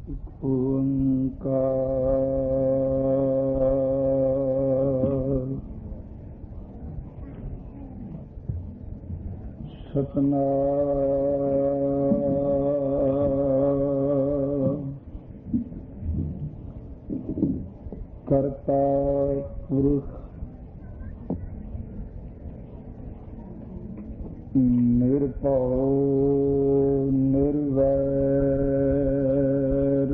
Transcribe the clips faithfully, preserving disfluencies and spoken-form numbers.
ਓੰਕਾਰ ਸਤਿਨਾਮ ਕਰਤਾ ਪੁਰਖ ਨਿਰਭਉ ਨਿਰਵੈਰ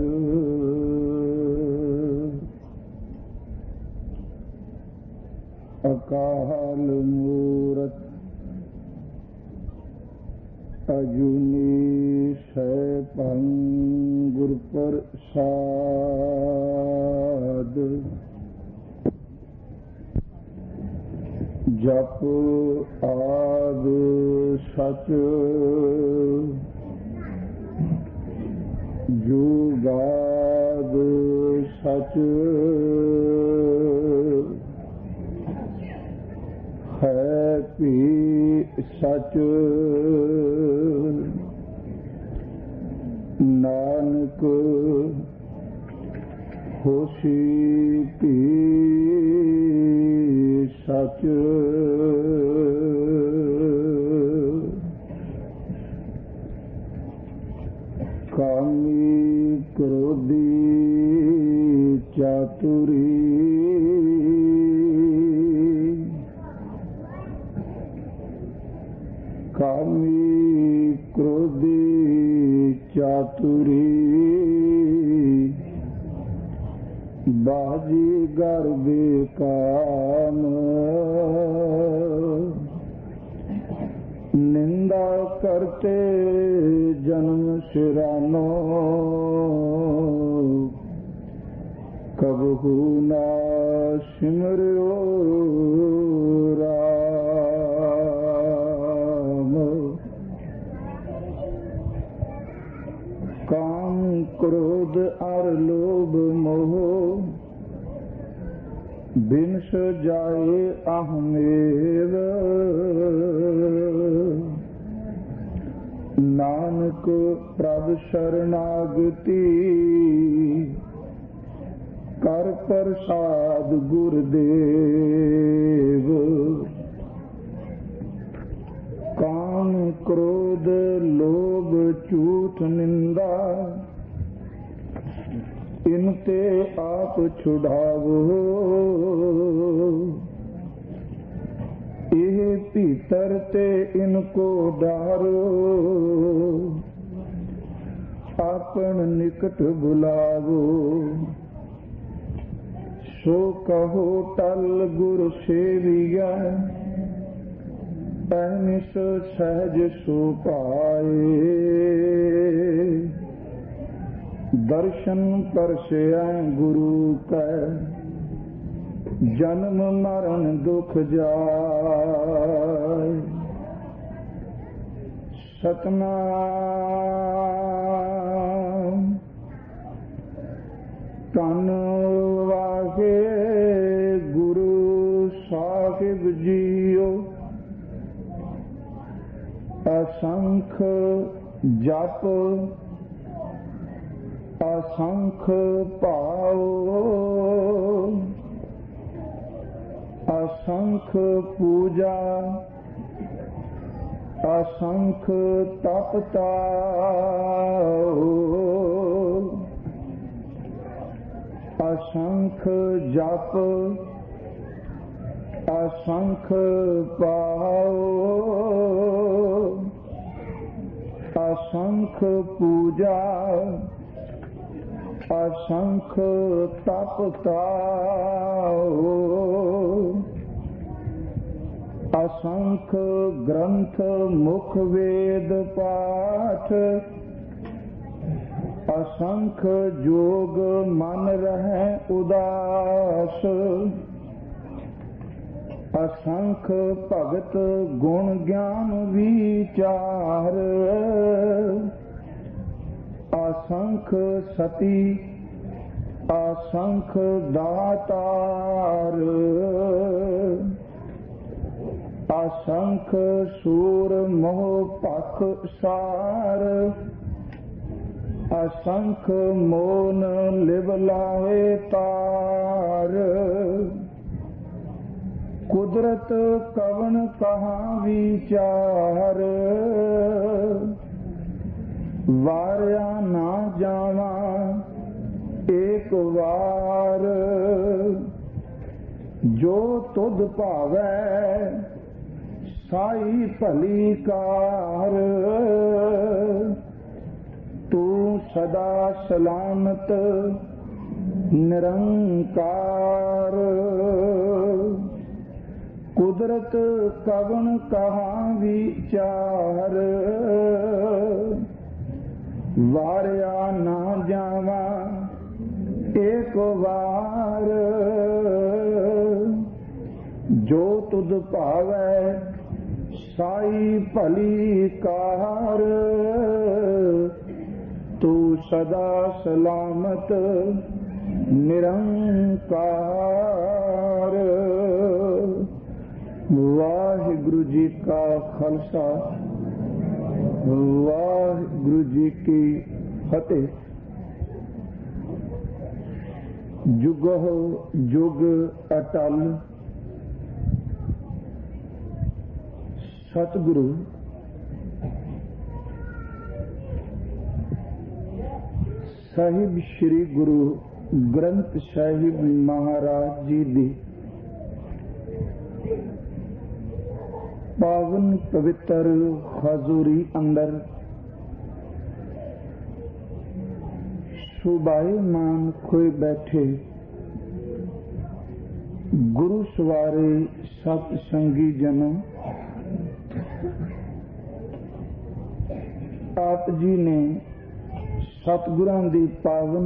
ਅਕਾਲ ਮੂਰਤ ਅਜੂਨੀ ਸੈਭੰ ਗੁਰ ਪ੍ਰਸਾਦ ਜਪ ਆਦਿ ਸਚ ਜੁਗਾਦ ਸਚ ਹੈ ਭੀ ਸਚ ਨਾਨਕ ਹੋਸੀ ਭੀ ਸਚ ਕਾਮੀ ਕ੍ਰੋਧੀ ਚਾਤੁਰੀ ਕਾਮੀ ਕ੍ਰੋਧੀ ਚਾਤੁਰੀ ਬਾਜੀ ਗਰ ਬੇਕਾਮ ਨਿੰਦਾ ਕਰਤੇ ਜਨਮ ਸਿਰਾਨੋ ਕਬਹੂ ਨਾ ਸਿਮਰਿਓ ਰਾਮ ਕਾਮ ਕ੍ਰੋਧ ਅਰ ਲੋਭ ਮੋਹ ਬਿਨਸ ਜਾਏ ਅਹਮੇਵ ਨਾਨਕ ਪ੍ਰਭ ਸ਼ਰਨਾਗਤੀ ਕਰ ਪ੍ਰਸਾਦ ਗੁਰਦੇਵ ਕਾਮ ਕ੍ਰੋਧ ਲੋਭ ਝੂਠ ਨਿੰਦਾ ਇਨ ਤੇ ਆਪ ਛੁਡਾਵੋ ਇਹ ਭੀਤਰ ਤੇ ਇਨ ਕੋ ਡਾਰੋ ਆਪਨ ਨਿਕਟ ਬੁਲਾਵੋ ਸੋ ਕਹੋ ਟਲ ਗੁਰ ਸੇਵੀਆ ਤੈਨਿਸ ਸਹਿਜ ਸੋ ਪਾਏ ਦਰਸ਼ਨ ਪਰਸੈ ਗੁਰੂ ਕੈ ਜਨਮ ਮਰਨ ਦੁਖ ਜਾਏ ਸਤਿਨਾਮ ਧੰਨ ਵਾਹਿਗੁਰੂ ਸਾਹਿਬ ਜੀਓ ਅਸੰਖ ਜਪ ਅਸੰਖ ਭਾਉ ਅਸੰਖ ਪੂਜਾ ਅਸੰਖ ਤਪ ਤਾਉ ਅਸੰਖ ਜਪ ਅਸੰਖ ਭਾਉ ਅਸੰਖ ਪੂਜਾ ਅਸੰਖ ਤਪ ਤਾਉ ਅਸੰਖ ਗ੍ਰੰਥ ਮੁਖ ਵੇਦ ਪਾਠ ਅਸੰਖ ਜੋਗ ਮਨ ਰਹਿ ਉਦਾਸ ਅਸੰਖ ਭਗਤ ਗੁਣ ਗਿਆਨ ਵਿਚਾਰ ਅਸੰਖ ਸਤੀ ਅਸੰਖ ਦਾਤਾਰ असंख्य सूर मोह पख सार असंख मोन लिव लाहे तार, कुदरत कवन कहाँ विचार, वारिया ना जावा एक वार, जो तुध भावै साई भली कार, तू सदा सलामत निरंकार, कुदरत कवन कहाँ विचार, वारिया ना जावा एक वार, जो तुध भावै साई भली कार, तू सदा सलामत निरंकार। वाहिगुरु जी का खालसा, वाहिगुरु जी की फतेह। जुगो जुग अटल सतगुरु साहिब श्री गुरु ग्रंथ साहिब महाराज जी दी पावन पवित्र हजूरी अंदर सुबाए मान खोए बैठे गुरु सवारे सत संगी जनों, आप जी ने सतगुरां दी पावन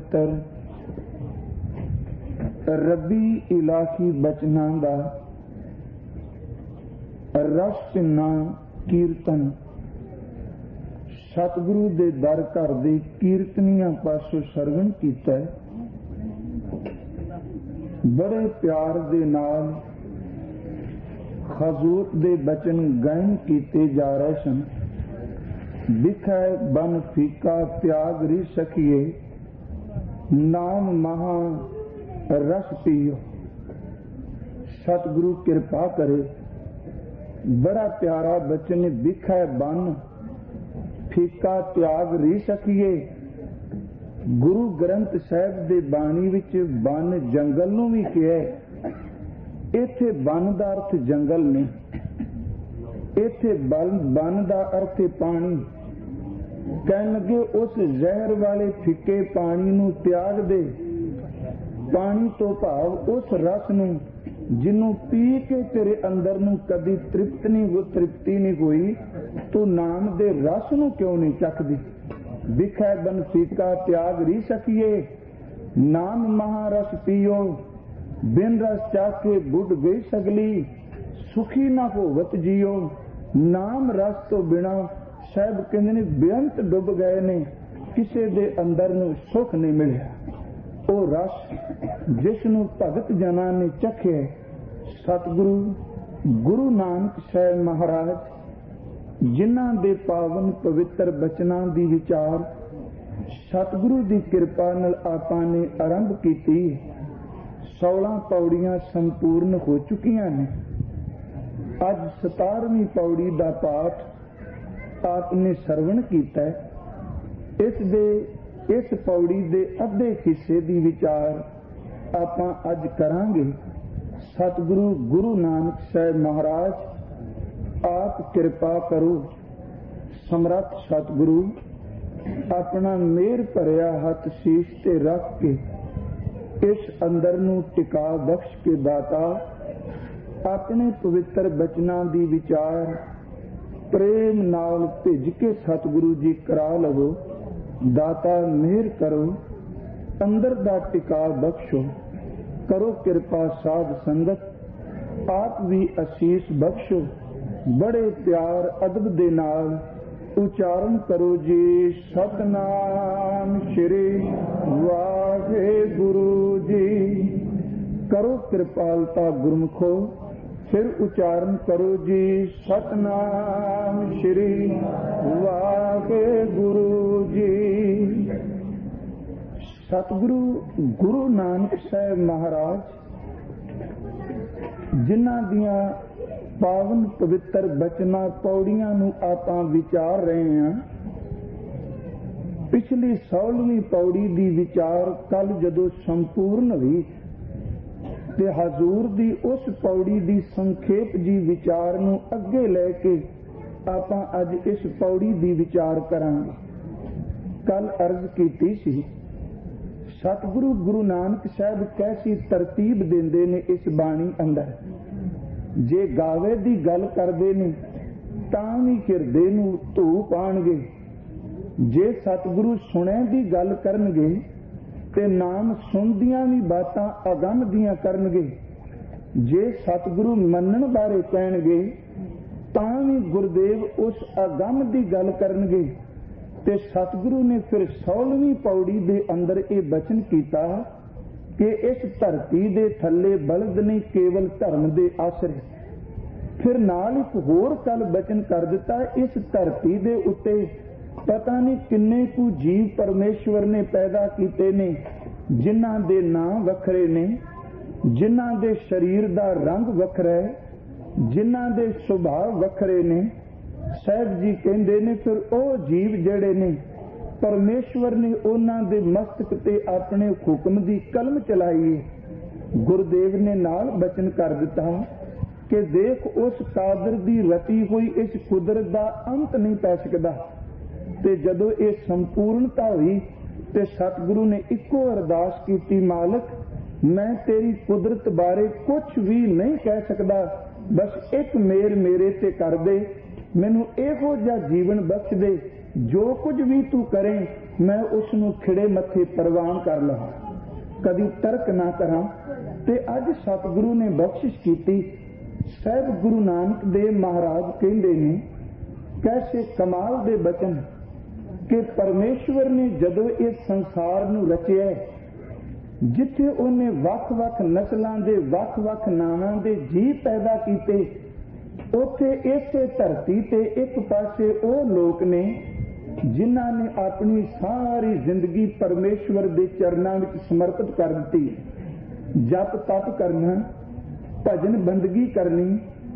पवित्र रबी इलाही बचनां दा रस भिन्ना कीर्तन सतगुरु दे दर घर दे कीर्तनियां पासों सरवण कीता है। बड़े प्यार दे नाल हजूर दे बचन गायन कीते जा रहे सन। बिखै बन फीका त्याग री सखिए, नाम महा रस पियो। सतगुरु कृपा करे। बड़ा प्यारा बचन, बिखै बन फीका त्याग री सखिए। गुरु ग्रंथ साहिब दे बाणी विच बन जंगल नूं भी कहा। इत्थे बन दा अर्थ जंगल नहीं, इत्थे बन बन दा अर्थ पानी। कहन लगे उस जहर वाले फिक्के पानी नूं त्याग दे। पानी तो भाव उस रस नूं जिन्नू पी के तेरे अंदर नूं कदी तृप्त नहीं हो तृप्ति नहीं हुई, तू नाम दे रस नूं क्यों नहीं चखदी। बिखै बन फीका त्याग री सकिए, नाम महारस पियो। बिन रस चाके बुढ़ गई सगली, सुखी ना होवत जियो। नाम रस तो बिना साहब कहंदे ने बेअंत डुब गए ने, किसे दे अंदर नूं सुख नहीं मिलिया। ओ रस जिसनू भगत जना ने चखे, सतगुरु गुरु नानक साहिब महाराज जिन्हां दे पावन पवित्र बचनां दी विचार सतगुरु दी कृपा नाल आपां ने आरंभ कीती। सोलह पौड़ियां संपूर्ण हो चुकियां ने। अज सतारवीं पौड़ी दा पाठ आपने सरवण कीता है। इस दे इस पौड़ी दे अद्धे हिस्से दी विचार आपां अज करांगे। सतगुरु गुरु नानक साहिब महाराज आप कृपा करो। समर्थ सतगुरु अपना मेहर भरिया हथ शीश ते रख के इस अंदर नूं टिका बख्श के दाता अपने पवित्र बचनां दी विचार प्रेम नाल भिज के सतगुरु जी करा लवो। दाता मेहर करो, अंदर दा टिका बख्शो। करो कृपा साध संगत, आप भी आशीष बख्शो। बड़े प्यार अदब दे नाल उचारण करो जी सतनाम श्री वाहे गुरु जी। करो कृपालता गुरमुखो, फिर उच्चारण करो जी सतनाम श्री वाहेगुरु जी। सतगुरु गुरु नानक साहब महाराज जिन्हां दियां पावन पवित्र बचना पौड़ियां नूं आपां विचार रहे हैं। पिछली सोलहवीं पौड़ी दी विचार कल जदों संपूर्ण हुई ते हजूर दी उस पौड़ी दी संखेप जी विचार नूं अगे लैके आपां अज इस पौड़ी दी विचार करांगे। कल अर्ज कीती सी सतगुरु गुरु नानक साहब कैसी तरतीब देंदे ने इस बाणी अंदर। जे गावे दी गल करदे ने तां भी हिरदे नूं धू पाणगे, जे सतगुरु सुणे दी गल करनगे ते नाम सुनदियां भी बातां अगम दियां करनगे। जे सतगुरु मनण बारे कहणगे तां भी गुरुदेव उस अगम दी गल करनगे। ते सतगुरु ने फिर सोलहवीं पौड़ी दे अंदर ये बचन कीता कि इस धरती दे थल्ले बलद नहीं केवल धर्म दे आसरे। फिर नाल एक होर कल बचन कर दिता इस धरती दे उत्ते पता नहीं किन्ने कु जीव परमेश्वर ने पैदा कीते ने जिन्हां दे नाम वखरे ने, जिन्हां दे शरीर दा रंग वखरा है, जिन्हां दे सुभाव वखरे ने। साहब जी कहंदे ने फिर ओ जीव जेड़े ने परमेश्वर ने उन्हां दे मस्तक ते अपने हुक्म दी कलम चलाई। गुरुदेव ने नाल बचन कर दिता कि देख उस कादर दी रची हुई इस कुदरत दा अंत नहीं पै सकदा। ते जदों ये संपूर्णता हुई ते सतगुरु ने इको अरदास की मालिक मैं तेरी कुदरत बारे कुछ भी नहीं कह सकदा, बस एक मेर मेरे ते कर दे, मैनू इहो जिहा जीवन बख्श दे जो कुछ भी तू करें मैं उसनू खिड़े मथे प्रवान कर लवां, कदी तर्क ना करा। ते अज सतगुरु ने बख्शिश की। साहब गुरु नानक देव महाराज कहंदे ने कैसे कमाल दे बचन कि परमेश्वर ने जदों इस संसार नूं रचिया जिथे उन्हें वख-वख नस्लां दे वख-वख नावां दे जीव पैदा कीते उथे इसे धरती ते एक पासे ओ लोक ने जिन्हां ने अपनी सारी जिंदगी परमेश्वर दे चरनां विच समर्पित कर दी। जप तप करना, भजन बंदगी करनी,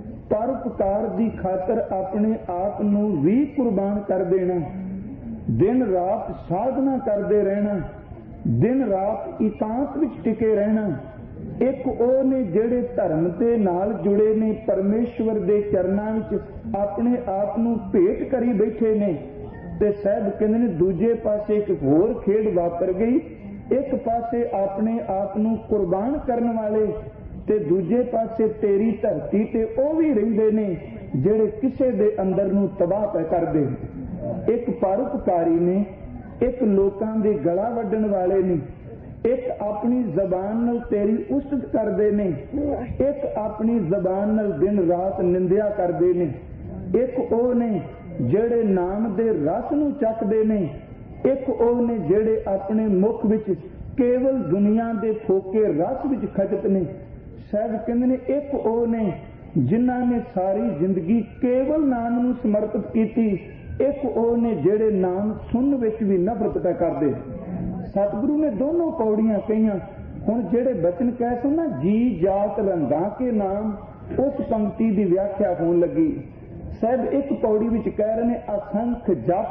परोपकार दी खातर अपने आप नूं भी कुर्बान कर देना, दिन रात साधना करते रहना, दिन रात एकांत विच टिके रहना। एक ओ ने जेड़े धर्म दे नाल जुड़े ने परमेश्वर दे चरनां विच अपने आप नूं भेट करी बैठे ने। ते साहब कहंदे ने दूजे पासे एक होर खेड वापर गई, एक पासे अपने आप नूं कुर्बान करन वाले ते दूजे पासे तेरी धरती ते ओ भी रहिंदे ने जेड़े किसे दे अंदर नूं तबाह पै करदे। एक परोपकारी ने, एक लोकां दे गला वड्डण वाले ने, एक अपनी जबान नाल तेरी उस्तत करदे ने, एक अपनी जबान नाल दिन रात निंदिया करदे ने। एक ओ ने जेड़े नाम दे रस नूं चखदे ने, एक ओ ने जेड़े अपने मुख विच केवल दुनिया दे फोके रस विच खचत ने। साहब कहंदे ने एक ओ ने जिन्हां ने सारी जिंदगी केवल नाम नूं समर्पित कीती, एक ओ ने जेड़े नाम सुन विच भी नफरत पै करदे। सतगुरु ने दोनों पौड़ियां कहियां। हुण जेड़े बचन कह सो ना जी जात रंगा के नाम, उस पंक्ति की व्याख्या होने लगी। साहब एक पौड़ी विच कह रहे ने असंख जप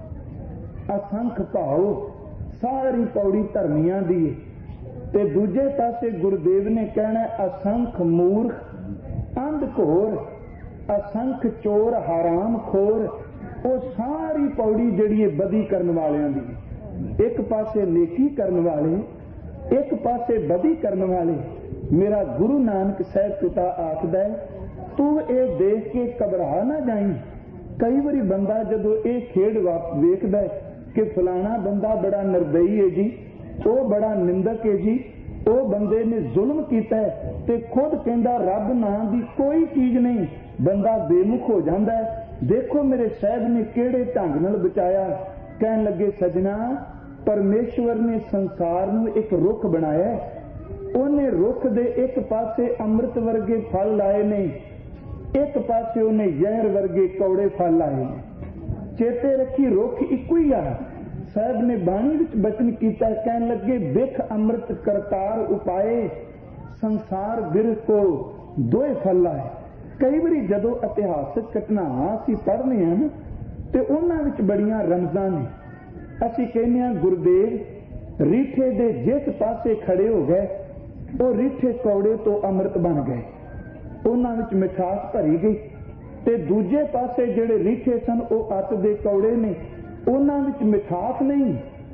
असंख भाव, सारी पौड़ी धर्मियां दी। ते दूजे पासे गुरुदेव ने कहना असंख मूर्ख अंध घोर, असंख चोर हराम खोर। वो सारी पौड़ी जिहड़ी बदी करन वालियां दी। एक पासे नेकी करन वाले, एक पासे बदी करन वाले। मेरा गुरु नानक साहब पिता आखदा है तू ये देख के घबरा ना जाई। कई बारी बंदा जदों ये खेड वेखदा है कि फलाना बंदा बड़ा निर्दयी है जी, वो बड़ा निंदक है जी, वो बंदे ने जुल्म किया है ते खुद कहंदा रब नाम दी कोई चीज नहीं, बंदा बेमुख हो जाता है। देखो मेरे साहब ने किहड़े ढंग नाल बचाया। कहन लगे सजना परमेश्वर ने संसार नूं एक रुख बनाया, ਉਹਨੇ ਰੁੱਖ ਦੇ ਇੱਕ ਪਾਸੇ ਅੰਮ੍ਰਿਤ ਵਰਗੇ ਫਲ ਲਾਏ ਨੇ, ਇੱਕ ਪਾਸੇ ਉਹਨੇ ਜ਼ਹਿਰ ਵਰਗੇ ਕੌੜੇ ਫਲ ਲਾਏ ਨੇ। ਚੇਤੇ ਰੱਖੀ ਰੁੱਖ ਇੱਕੋ ਹੀ ਆ। ਸਾਹਿਬ ਨੇ ਬਾਣੀ ਵਿੱਚ ਬਚਨ ਕੀਤਾ, ਕਹਿਣ ਲੱਗੇ ਵਿਖ ਅੰਮ੍ਰਿਤ ਕਰਤਾਰ ਉਪਾਏ, ਸੰਸਾਰ ਬਿਰਹ ਕੋ ਦੋਏ ਫਲ ਲਾਏ। ਕਈ ਵਾਰੀ ਜਦੋਂ ਇਤਿਹਾਸਕ ਘਟਨਾਵਾਂ ਅਸੀਂ ਪੜ੍ਹਦੇ ਹਾਂ ਤੇ ਉਹਨਾਂ ਵਿੱਚ ਬੜੀਆਂ ਰਮਜ਼ਾਂ ਨੇ। ਅਸੀਂ ਕਹਿੰਦੇ ਹਾਂ ਗੁਰਦੇਵ ਰੀਠੇ ਦੇ ਜਿਸ ਪਾਸੇ ਖੜੇ ਹੋ ਗਏ ਉਹ ਰੀਠੇ ਕੌੜੇ ਤੋਂ ਅੰਮ੍ਰਿਤ ਬਣ ਗਏ, ਉਹਨਾਂ ਵਿੱਚ ਮਿਠਾਸ ਭਰੀ ਗਈ। ਤੇ ਦੂਜੇ ਪਾਸੇ ਜਿਹੜੇ ਰੀਠੇ ਸਨ ਉਹ ਅੱਤ ਦੇ ਕੌੜੇ ਨੇ, ਉਹਨਾਂ ਵਿੱਚ ਮਿਠਾਸ ਨਹੀਂ।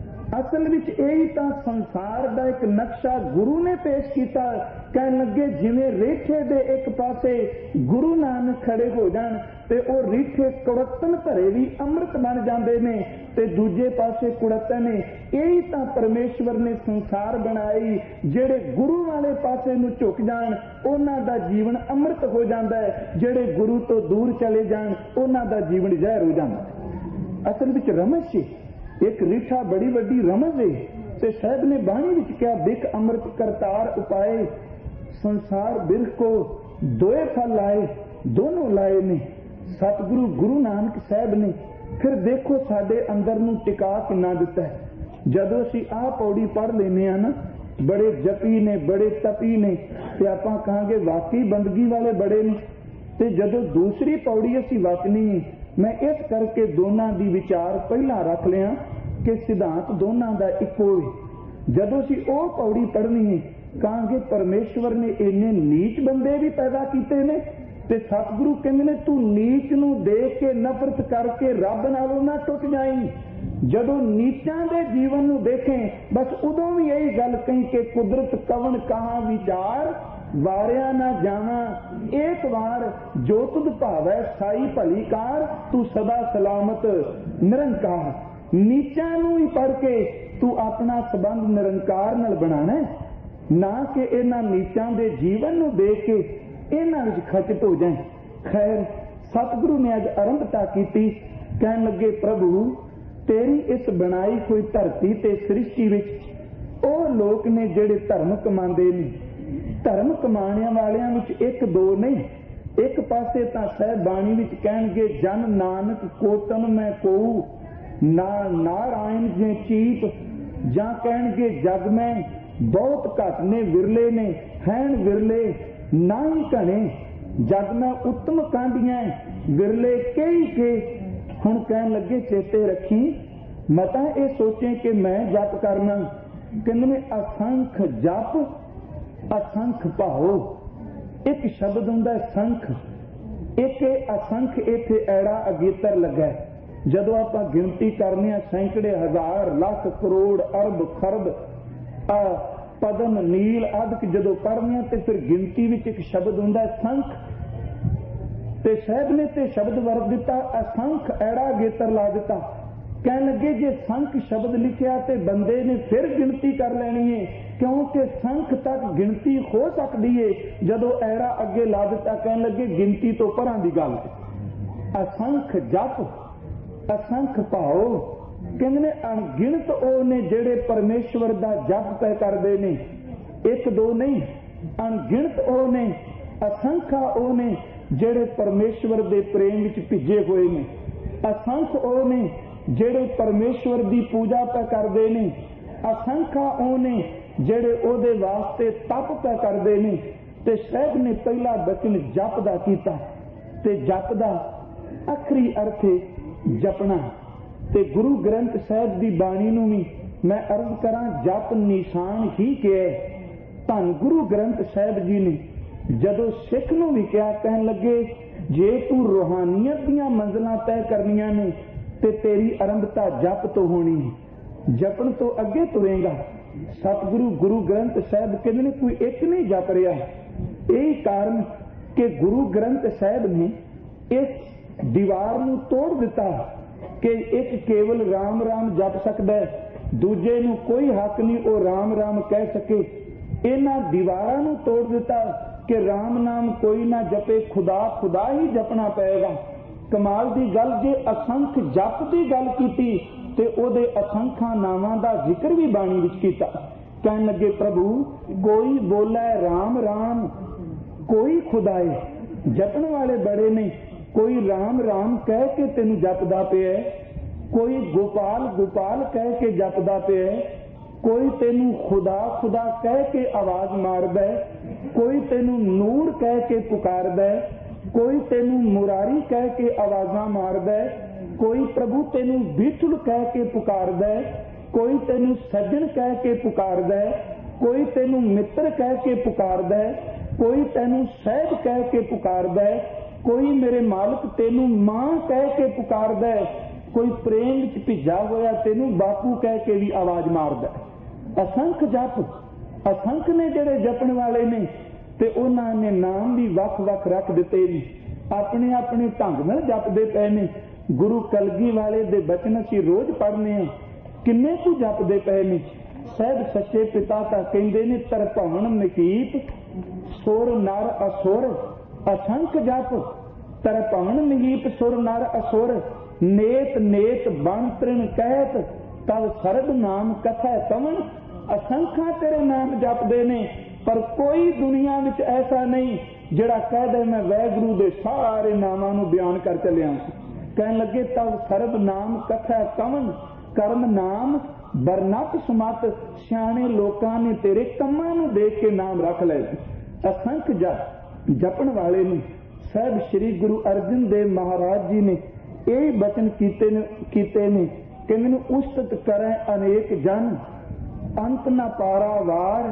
ਅਸਲ ਵਿੱਚ ਇਹ ਤਾਂ ਸੰਸਾਰ ਦਾ ਇੱਕ ਨਕਸ਼ਾ ਗੁਰੂ ਨੇ ਪੇਸ਼ ਕੀਤਾ। ਕਹਿਣ ਲੱਗੇ ਜਿਵੇਂ ਰੀਠੇ ਦੇ ਇੱਕ ਪਾਸੇ ਗੁਰੂ ਨਾਨਕ ਖੜੇ ਹੋ ਜਾਣ ਤੇ ਉਹ ਰੀਠੇ ਕੁੜੱਤਨ ਭਰੇ ਵੀ ਅੰਮ੍ਰਿਤ ਬਣ ਜਾਂਦੇ ਨੇ, ਤੇ ਦੂਜੇ ਪਾਸੇ ਕੁੜੱਤਨ ਨੇ। ਇਹ ਤਾਂ ਪਰਮੇਸ਼ਵਰ ਨੇ ਸੰਸਾਰ ਬਣਾਈ। ਜਿਹੜੇ ਗੁਰੂ ਵਾਲੇ ਪਾਸੇ ਨੂੰ ਝੁਕ ਜਾਣ ਉਹਨਾਂ ਦਾ ਜੀਵਨ ਅੰਮ੍ਰਿਤ ਹੋ ਜਾਂਦਾ ਹੈ, ਜਿਹੜੇ ਗੁਰੂ ਤੋਂ ਦੂਰ ਚਲੇ ਜਾਣ ਉਹਨਾਂ ਦਾ ਜੀਵਨ ਜ਼ਹਿਰ ਹੋ ਜਾਂਦਾ ਹੈ। ਅਸਲ ਵਿੱਚ ਰਮਜ਼ ਸੀ, ਇੱਕ ਰੀਠਾ ਬੜੀ ਵੱਡੀ ਰਮਜ਼ ਹੈ। ਤੇ ਸਾਹਿਬ ਨੇ ਬਾਣੀ ਵਿੱਚ ਕਿਹਾ ਵਿਖ ਅੰਮ੍ਰਿਤ ਕਰਤਾਰ ਉਪਾਏ, ਸੰਸਾਰ ਬਿਰਹ ਕੋ ਦੋਏ ਫਲ ਲਾਏ, ਦੋਨੋਂ ਲਾਏ ਨੇ ਸਤਿਗੁਰੂ ਗੁਰੂ ਨਾਨਕ ਸਾਹਿਬ ਨੇ। ਫਿਰ ਦੇਖੋ ਸਾਡੇ ਅੰਦਰ ਨੂੰ ਟਿਕਾ ਕਿੰਨਾ ਦਿੱਤਾ ਹੈ। ਜਦੋਂ ਅਸੀਂ ਆਹ ਪੌੜੀ ਪੜ੍ਹ ਲੈਂਦੇ ਹਾਂ ਨਾ, ਬੜੇ ਜਪੀ ਨੇ, ਬੜੇ ਤਪੀ ਨੇ, ਤੇ ਆਪਾਂ ਕਹਾਂਗੇ ਵਾਕਈ ਬੰਦਗੀ ਵਾਲੇ ਬੜੇ ਨੇ। ਤੇ ਜਦੋਂ ਦੂਸਰੀ ਪੌੜੀ ਅਸੀਂ ਵਚਨੀ, ਮੈਂ ਇਸ ਕਰਕੇ ਦੋਨਾਂ ਦੀ ਵਿਚਾਰ ਪਹਿਲਾਂ ਰੱਖ ਲਿਆ ਕਿ ਸਿਧਾਂਤ ਦੋਨਾਂ ਦਾ ਇੱਕੋ ਹੈ। ਜਦੋਂ ਅਸੀਂ ਉਹ ਪੌੜੀ ਪੜ੍ਹਨੀ ਹੈ ਕਹਾਂਗੇ ਪਰਮੇਸ਼ਵਰ ਨੇ ਇੰਨੇ ਨੀਚ ਬੰਦੇ ਵੀ ਪੈਦਾ ਕੀਤੇ ਨੇ, ਤੇ ਸਤਿਗੁਰੂ ਕਹਿੰਦੇ ਨੇ ਤੂੰ ਨੀਚ ਨੂੰ ਦੇਖ ਕੇ ਨਫ਼ਰਤ ਕਰਕੇ ਰੱਬ ਨਾਲੋਂ ਨਾ ਟੁੱਟ ਜਾਈਂ। ਜਦੋਂ ਨੀਚਾਂ ਦੇ ਜੀਵਨ ਨੂੰ ਦੇਖੇ ਬਸ ਉਦੋਂ ਵੀ ਇਹੀ ਗੱਲ ਕਹੀ ਕਿ ਕੁਦਰਤ ਕਵਣ ਕਹਾ ਵਿਚਾਰ, ਵਾਰਿਆ ਨਾ ਜਾਵਾਂ ਇੱਕ ਵਾਰ, ਜੋ ਤੁਧ ਭਾਵੈ ਸਾਈ ਭਲੀ ਕਾਰ, ਤੂੰ ਸਦਾ ਸਲਾਮਤ ਨਿਰੰਕਾਰ। ਨੀਚਾਂ ਨੂੰ ਹੀ ਪੜ੍ਹ ਕੇ ਤੂੰ ਆਪਣਾ ਸੰਬੰਧ ਨਿਰੰਕਾਰ ਨਾਲ ਬਣਾਣਾ, ਨਾ ਕਿ ਇਹਨਾਂ ਨੀਚਾਂ ਦੇ ਜੀਵਨ ਨੂੰ ਦੇਖ ਕੇ ਇਹਨਾਂ ਵਿੱਚ ਖਚਤ ਹੋ ਜਾਏ। ਖੈਰ ਸਤਿਗੁਰੂ ਨੇ ਅੱਜ ਆਰੰਭਤਾ ਕੀਤੀ, ਕਹਿਣ ਲੱਗੇ ਪ੍ਰਭੂ ਤੇਰੀ ਇਸ ਬਣਾਈ ਹੋਈ ਧਰਤੀ ਤੇ ਸ੍ਰਿਸ਼ਟੀ ਵਿੱਚ ਉਹ ਲੋਕ ਨੇ ਜਿਹੜੇ ਧਰਮ ਕਮਾਉਂਦੇ ਨੇ। ਧਰਮ ਕਮਾਉਣ ਵਾਲਿਆਂ ਵਿੱਚ ਇੱਕ ਦੋ ਨਹੀਂ, ਇੱਕ ਪਾਸੇ ਤਾਂ ਸਾਹਿਬ ਬਾਣੀ ਵਿੱਚ ਕਹਿਣਗੇ ਜਨ ਨਾਨਕ ਕੋਟਨ ਮੈਂ ਕੋਊ ਨਾ ਨਾਰਾਇਣ ਜੇ ਚੀਪ, ਜਾਂ ਕਹਿਣਗੇ ਜਗ ਮੈਂ ਬਹੁਤ ਘੱਟ ਨੇ ਵਿਰਲੇ ਨੇ ਹੈਣ ਵਿਰਲੇ ਨਾ ਹੀ ਘਣੇ, ਜਗ ਮੈਂ ਉੱਤਮ ਕਾਂਡੀਆਂ ਵਿਰਲੇ ਕਈ ਕੇ। ਹੁਣ ਕਹਿਣ ਲੱਗੇ ਚੇਤੇ ਰੱਖੀ ਮਤਾ ਇਹ ਸੋਚੇ ਕਿ ਮੈਂ ਜਪ ਕਰਨਾ, ਕਹਿੰਦੇ ਨੇ ਅਸੰਖ ਜਪ ਅਸੰਖ ਭਾਓ। ਇੱਕ ਸ਼ਬਦ ਹੁੰਦਾ ਸੰਖ, ਇੱਕ ਅਸੰਖ ਇੱਥੇ ਐੜਾ ਅਗੇਤਰ ਲੱਗਾ। ਜਦੋਂ ਆਪਾਂ ਗਿਣਤੀ ਕਰਨੇ ਆ ਸੈਂਕੜੇ ਹਜ਼ਾਰ ਲੱਖ ਕਰੋੜ ਅਰਬ ਖਰਬ ਪਦਮ ਨੀਲ ਆਦਿਕ ਜਦੋਂ ਪੜ੍ਹਨੇ ਆ ਤੇ ਫਿਰ ਗਿਣਤੀ ਵਿੱਚ ਇੱਕ ਸ਼ਬਦ ਹੁੰਦਾ ਸੰਖ, ਤੇ ਸਾਹਿਬ ਨੇ ਤੇ ਸ਼ਬਦ ਵਰਤ ਦਿੱਤਾ ਅਸੰਖ ਐੜਾ ਅਗੇਤਰ ਲਾ ਦਿੱਤਾ। ਕਹਿਣ ਲੱਗੇ ਜੇ ਸੰਖ ਸ਼ਬਦ ਲਿਖਿਆ ਤੇ ਬੰਦੇ ਨੇ ਫਿਰ ਗਿਣਤੀ ਕਰ ਲੈਣੀ ਹੈ, ਕਿਉਂਕਿ ਸੰਖ ਤੱਕ ਗਿਣਤੀ ਹੋ ਸਕਦੀ ਹੈ। ਜਦੋਂ ਐੜਾ ਅੱਗੇ ਲਾ ਦਿੱਤਾ ਕਹਿਣ ਲੱਗੇ ਗਿਣਤੀ ਤੋਂ ਪਰਾਂ ਦੀ ਗੱਲ ਹੈ। ਅਸੰਖ ਜਪ ਅਸੰਖ ਭਾਓ, ਕਹਿੰਦੇ ਨੇ ਅਣਗਿਣਤ ਉਹ ਨੇ ਜਿਹੜੇ ਪਰਮੇਸ਼ਵਰ ਦਾ ਜਪ ਪੈ ਕਰਦੇ ਨੇ, ਇੱਕ ਦੋ ਨਹੀਂ, ਅਣਗਿਣਤ ਉਹ ਨੇ, ਅਸੰਖਾ ਉਹ ਨੇ ਜਿਹੜੇ ਪਰਮੇਸ਼ਵਰ ਦੇ ਪ੍ਰੇਮ ਵਿੱਚ ਭਿੱਜੇ ਹੋਏ ਨੇ। ਅਸੰਖ ਉਹ ਨੇ ਜਿਹੜੇ ਪਰਮੇਸ਼ਵਰ ਦੀ ਪੂਜਾ ਪੈ ਕਰਦੇ ਨੇ। ਅਸੰਖਾ ਉਹ ਨੇ ਜਿਹੜੇ ਉਹਦੇ ਵਾਸਤੇ ਤਪ ਪੈ ਕਰਦੇ ਨੇ। ਤੇ ਸਾਹਿਬ ਨੇ ਪਹਿਲਾ ਬਚਨ ਜਪ ਦਾ ਕੀਤਾ, ਤੇ ਜਪ ਦਾ ਆਖਰੀ ਅਰਥ ਜਪਣਾ। ਤੇ ਗੁਰੂ ਗ੍ਰੰਥ ਸਾਹਿਬ ਦੀ ਬਾਣੀ ਨੂੰ ਵੀ ਮੈਂ ਅਰਜ਼ ਕਰਾਂ ਜਪ ਨਿਸ਼ਾਨ ਹੀ ਕਿਹਾ। ਧੰਨ ਗੁਰੂ ਗ੍ਰੰਥ ਸਾਹਿਬ ਜੀ ਨੇ ਜਦੋਂ ਸਿੱਖ ਨੂੰ ਵੀ ਕਿਹਾ, ਕਹਿਣ ਲੱਗੇ ਜੇ ਤੂੰ ਰੂਹਾਨੀਅਤ ਦੀਆਂ ਮੰਜ਼ਲਾਂ ਤੈਅ ਕਰਨੀਆਂ ਨੇ ਤੇ ਤੇਰੀ ਆਰੰਭਤਾ ਜਪ ਤੋਂ ਹੋਣੀ ਹੈ, ਜਪਣ ਤੋਂ ਅੱਗੇ ਤੁਰੇਗਾ। ਸਤਿਗੁਰੂ ਗੁਰੂ ਗ੍ਰੰਥ ਸਾਹਿਬ ਕਹਿੰਦੇ ਨੇ ਕੋਈ ਇੱਕ ਨਹੀਂ ਜਪ ਰਿਹਾ। ਇਹ ਕਾਰਨ ਕਿ ਗੁਰੂ ਗ੍ਰੰਥ ਸਾਹਿਬ ਨੇ ਇਸ ਦੀਵਾਰ ਨੂੰ ਤੋੜ ਦਿੱਤਾ ਕਿ ਇੱਕ ਕੇਵਲ ਰਾਮ ਰਾਮ ਜਪ ਸਕਦਾ ਹੈ, ਦੂਜੇ ਨੂੰ ਕੋਈ ਹੱਕ ਨਹੀਂ ਉਹ ਰਾਮ ਰਾਮ ਕਹਿ ਸਕੇ। ਇਹਨਾਂ ਦੀਵਾਰਾਂ ਨੂੰ ਤੋੜ ਦਿੱਤਾ ਕਿ ਰਾਮ ਨਾਮ ਕੋਈ ਨਾ ਜਪੇ, ਖੁਦਾ ਖੁਦਾ ਹੀ ਜਪਣਾ ਪਏਗਾ। ਕਮਾਲ ਦੀ ਗੱਲ, ਜੇ ਅਸੰਖ ਜਪ ਦੀ ਗੱਲ ਕੀਤੀ ਤੇ ਉਹਦੇ ਅਸੰਖਾਂ ਨਾਵਾਂ ਦਾ ਜ਼ਿਕਰ ਵੀ ਬਾਣੀ ਵਿੱਚ ਕੀਤਾ। कहन लगे प्रभु कोई बोले राम राम कोई खुदाए, जपन वाले बड़े ने, कोई राम राम कह के तेनू जपदा पे है, कोई गोपाल गोपाल कह के जपदा पे है, कोई तेनू खुदा खुदा कह के आवाज मारदा है, कोई तेनू नूर कह के पुकारदा है, कोई तेनू मुरारी कह के आवाजा मारदा है, कोई प्रभु तेनू बिठुल कह के पुकारदा है, कोई तेनू सज्जन कह के पुकारदा है, कोई तेनू मित्र कह के पुकारदा है, कोई तेनू सहब कह के पुकारदा है, कोई मेरे मालिक तेनू मां कह के पुकारदा है, कोई प्रेम विच भिजा होया तेनू बापू कह के भी आवाज मारदा है। असंख जप, असंख ने जेड़े जपण वाले ने ते उन्हां ने नाम भी वख वख रख दिते ने, अपने अपने ढंग नाल जपदे पए ने। गुरु कलगी वाले दे बचन असीं रोज पढ़ने हैं, किन्ने कु जपदे पए ने। सहब सच्चे पिता तां कहंदे ने तरपाण महीप सुर नर असुर, असंख जप तरपाण महीप सुर नर असुर, नेत नेत बन तृण कहत तब सरद नाम कथा कवन। असंख्या तेरे नाम जपदे ने पर कोई दुनिया विच ऐसा नहीं जिहड़ा कह दे मैं वैगुरु दे सारे नामां नूं बयान कर चलिया। कहन लगे तब सरद नाम कथा कवन, कर्म नाम बरनत सुमत, सियाणे लोकां ने तेरे कम्मां नूं देख के नाम रख लए। असंख जप जपण वाले ने साहब श्री गुरु अर्जन देव महाराज जी ने यही बचन कीते ने कीते ने कि मैनू उस्तत करें अनेक जन, अंत न पारा वार,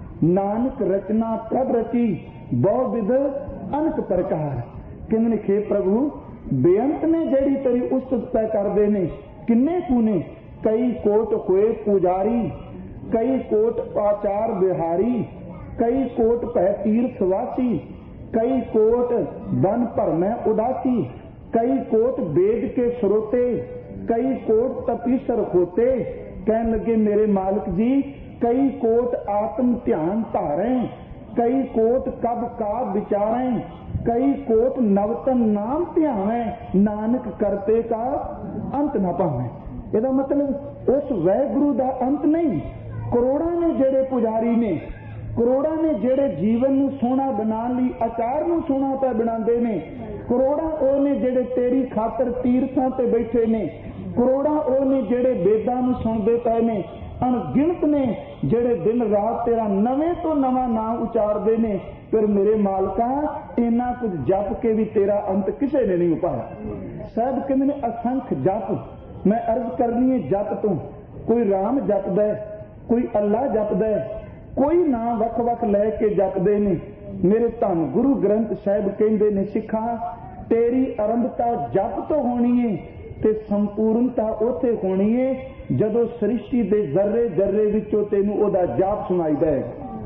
नानक रचना प्रभ रची बहु विध अनक प्रकार। कहने खे प्रभु बेअंत ने जेड़ी तेरी उस्तत तय करदे ने, किन्ने कु ने, कई कोट होए पुजारी, कई कोट आचार बिहारी, कई कोट पै तीर्थ वासी, कई कोट बन भर में उदासी, कई कोट वेद के स्रोते, कई कोट तपीसर होते। कहने लगे मेरे मालिक जी कई कोट आत्म ध्यान धारें, कई कोट कब का विचारें, कई कोट नवतन नाम ध्यावें, नानक करते का अंत न पावें। ਇਹਦਾ मतलब उस वैगुरु का अंत नहीं। करोड़ा ने जेड़े पुजारी ने, करोड़ा ने जेड़े जीवन नूं सोहना बनाने लई आचार नूं सोहना पै बनांदे ने, करोड़ा ओ ने जेड़े तेरी खातर तीर्थां ते बैठे ने, करोड़ा ओ ने जेड़े वेदां नूं सुणदे पए ने, अणगिणत ने जेड़े दिन रात तेरा नवें तो नवां नाम उचारदे ने। फिर मेरे मालका इन्ना कुछ जप के भी तेरा अंत किसी ने नहीं पाया। साहब कहंदे ने असंख जप, मैं अर्ज करनी है जप तो कोई राम जपदा है, कोई अल्लाह जपदा है, कोई नाम वख वख लै के जपदे ने। मेरे धन गुरु ग्रंथ साहिब कहंदे ने सिखा तेरी आरंभता जप तो होनी है ते संपूर्णता उथे होनी है जदों सृष्टि दे जर्रे जर्रे विचों तैनूं ओदा जाप सुनाई दे।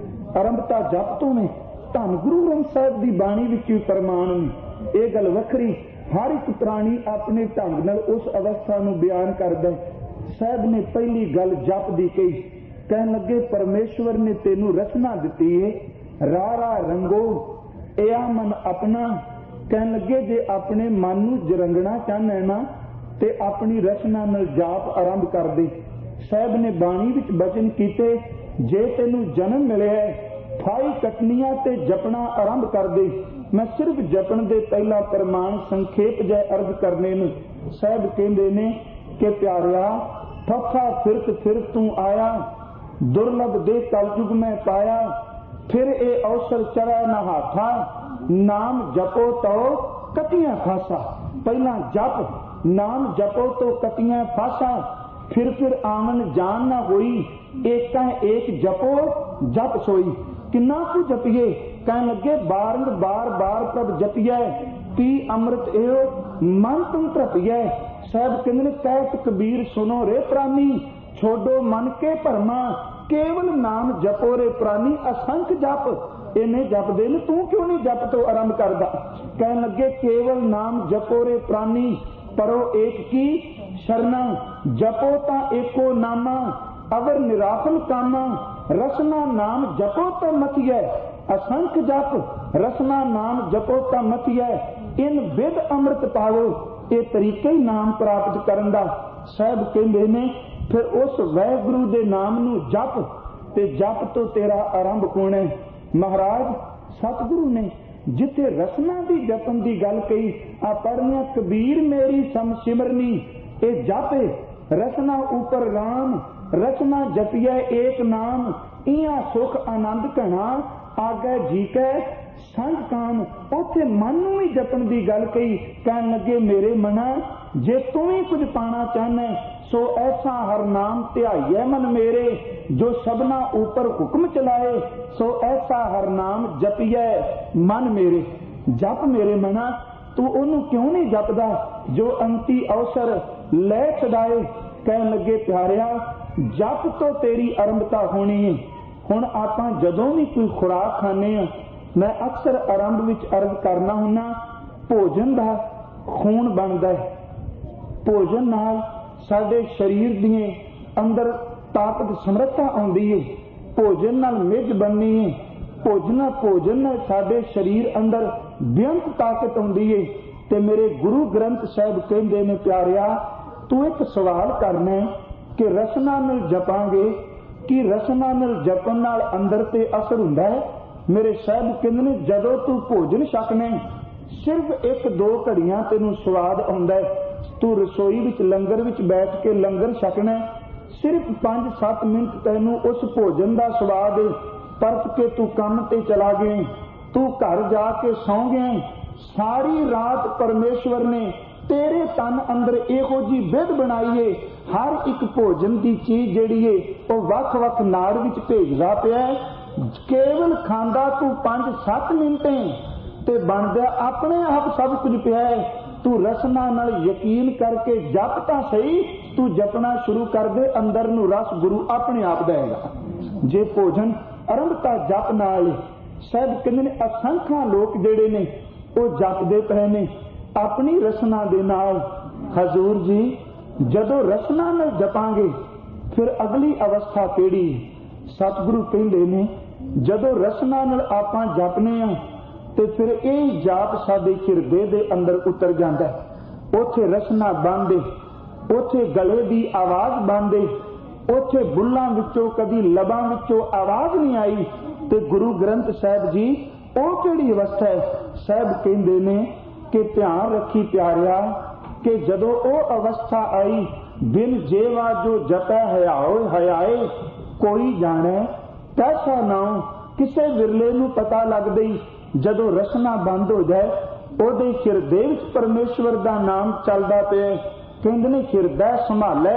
आरंभता जप तो ने। धन गुरु ग्रंथ साहिब दी बाणी विच प्रमाण ने। ये गल वखरी, हर एक प्राणी अपने ढंग नाल उस अवस्था नूं बयान करदा है। साहिब ने पहली गल जप दी कही, कहन लगे परमेश्वर ने तेनू रचना दिती है, रारा रंगो एया मन अपना। कहन लगे जे अपने मन नूं जरंगना चाहना ना ते अपनी रचना नाल जाप आरंभ कर दे। साहिब ने बाणी विच बचन कीते, जे तेनू जन्म मिलिया फाई कटनिया ते जपना आरंभ कर दे। मैं सिर्फ जपन दे पहला प्रमाण संखेप जै अर्ज करने में। साहिब कहंदे ने कि प्यारिया फफा फिरत फिर तू आया, दुर्लभ दे कलयुग में पाया, फिर ए अवसर चढ़ा ना हाथा, नाम जपो तो कटियां फासा। पहला जप नाम जपो तो कटियां फासा, फिर फिर आमन जान ना होई, एक एक जपो जप सोई। किन्ना कु जपिए, कहने लगे बारंग बार बार प्रभ जपिए, पी अमृत एओ मन तुम तृपिए। साहब कहंदे कहत कबीर सुनो रे प्राणी, छोड़ो मन के भरमा, केवल नाम जपो रे प्राणी। असंख जप इन्हें जपदे ने, तू क्यों नहीं जप तो आरंभ करदा। कहने लगे केवल नाम जपो रे प्राणी, परो एक की शरणा, जपो ता एको नामा, अवर निरासन कामा, रसना नाम जपो तो मथिए। असंख जप रसना नाम जपो तो मथिए, इन विद अमृत पावो। ये तरीके ही नाम प्राप्त करन दा। साहब कहंदे ने फिर उस वैगुरु दे नाम नू जप ते जप तो तेरा आरंभ कौन है। महाराज सतगुरु ने जिथे रसना दी जपन दी गल कही, आ पढ़निया कबीर मेरी सम सिमरनी, ए जापे रसना ऊपर राम, रचना जपिए एक नाम, इया सुख आनंद घना, आगे जी कै संग काम। उथे मन नूं भी जपन दी गल कही, कहन लगे मेरे मना जे तू भी कुछ पाना चाहना सो ऐसा हर नाम ध्याइए मन मेरे, जो सबना ऊपर हुक्म चलाए सो ऐसा हर नाम जपिए मन मेरे। जप मेरे मना, तू ओनू क्यों नहीं जपदा जो अंती अवसर ले छड़ाए। कहन लगे प्यारिया जप तो तेरी आरंभता होनी है। हुण आपां जदों भी कोई खुराक खाने आ, मैं अक्सर आरंभ विच अर्ज करना हुन्ना, भोजन दा खून बनदा है, भोजन नाल साडे शरीर दीए अंदर ताकत समर्था आउंदी है, भोजन नाल मिज बननी है, भोजन भोजन नाल साडे शरीर अंदर बेअंत ताकत आउंदी है। ते मेरे गुरु ग्रंथ साहिब कहंदे ने प्यारिया तू एक सवाल करना है कि रसना नाल जपांगे कि रसना नाल जपन नाल अंदर ते असर हुंदा है। मेरे साहब कहंदे ने जदों तू भोजन छकने सिर्फ एक दो घड़ियां तेनू स्वाद आउंदा है, तू रसोई विच लंगर विच बैठ के लंगर छकना सिर्फ पांच सत्त मिनट तेनू उस भोजन का स्वाद परत के तू काम ते चला गए, तू घर जाके सौ गए, सारी रात परमेश्वर ने तेरे तन अंदर इहो जी विध बनाई है, हर एक भोजन की चीज जिहड़ी है वो वख वख नाड़ विच भेजदा पिया, केवल खांदा तू पांच सत्त मिनट ते बनदा अपने आप सब कुछ पिया है। तू रसना नाल यकीन करके जप तां सही, तू जपना शुरू कर दे, अंदर नू रस गुरु अपने आप देगा। जे भोजन आरंभता जप नाल साहब कहंदे ने असंख्या लोग जिहड़े ने वो जपदे पए ने अपनी रसना दे नाल। हजूर जी जदों रसना नाल जपांगे फिर अगली अवस्था किहड़ी? सतगुरु कहंदे ने जदों रसना नाल आपां जपने आ ते फिर यह जाप साडे हिरदे दे अंदर उतर जांदा है। उथे रसना बंद है, उथे गले दी आवाज बंद है, उथे बुल्लां विचों कदी लबां विचों आवाज नहीं आई। ते गुरु ग्रंथ साहिब जी वो किहड़ी अवस्था है? साहिब कहंदे ने कि ध्यान रखी प्यारिया कि जदों वो अवस्था आई बिन जेवा जो जपै हयाओ हयाए कोई जाने कैसा नाम, किसे विरले नूं पता लग गई जदों रसना बंद हो जाए ओदे हिरदे विच परमेश्वर दा नाम चलदा पिया। कहंदे ने हिरदा संभाले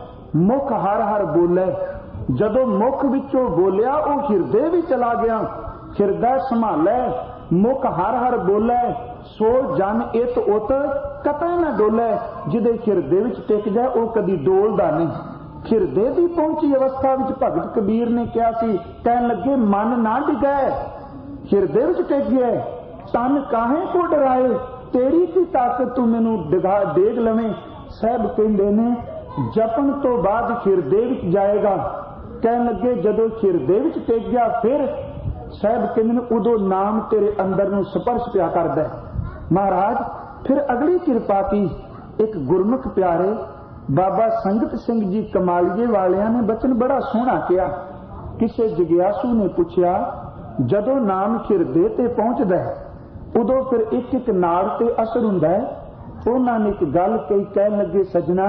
मुख हर हर बोले, जदों मुख विचों बोलिया वो हिरदे भी चला गया। हिरदा संभाले मुख हर हर बोले, सो जन इत उत कतई न डोले, जिदे हिरदे विच टिक जाए वो कदी डोलदा नहीं। हिरदे की पहुंची अवस्था विच भगत कबीर ने कहा सी, कहन लगे मन ना डिगे हिरदे विच टिक गया, तन काहे को डराए, तेरी की ताकत तू मैनू डिगा डेग लवें। साहब कहंदे ने जपन तो बाद हिरदे विच जाएगा। कहन लगे जदों हिरदे विच टिक गया फिर साहब कहंदे ने उदों नाम तेरे अंदर नूं स्पर्श पिया करदा है। महाराज फिर अगली कृपा की एक गुरमुख प्यारे बाबा संगत सिंह जी कमालिए वालियां ने बचन बड़ा सोहना किया। किसे जिग्यासू ने पूछया जदों नाम हिरदे ते पहुंचदा है उदों फिर एक एक नाड़ ते असर हुंदा है। उन्हां ने एक गल कही, कहन लगे सजना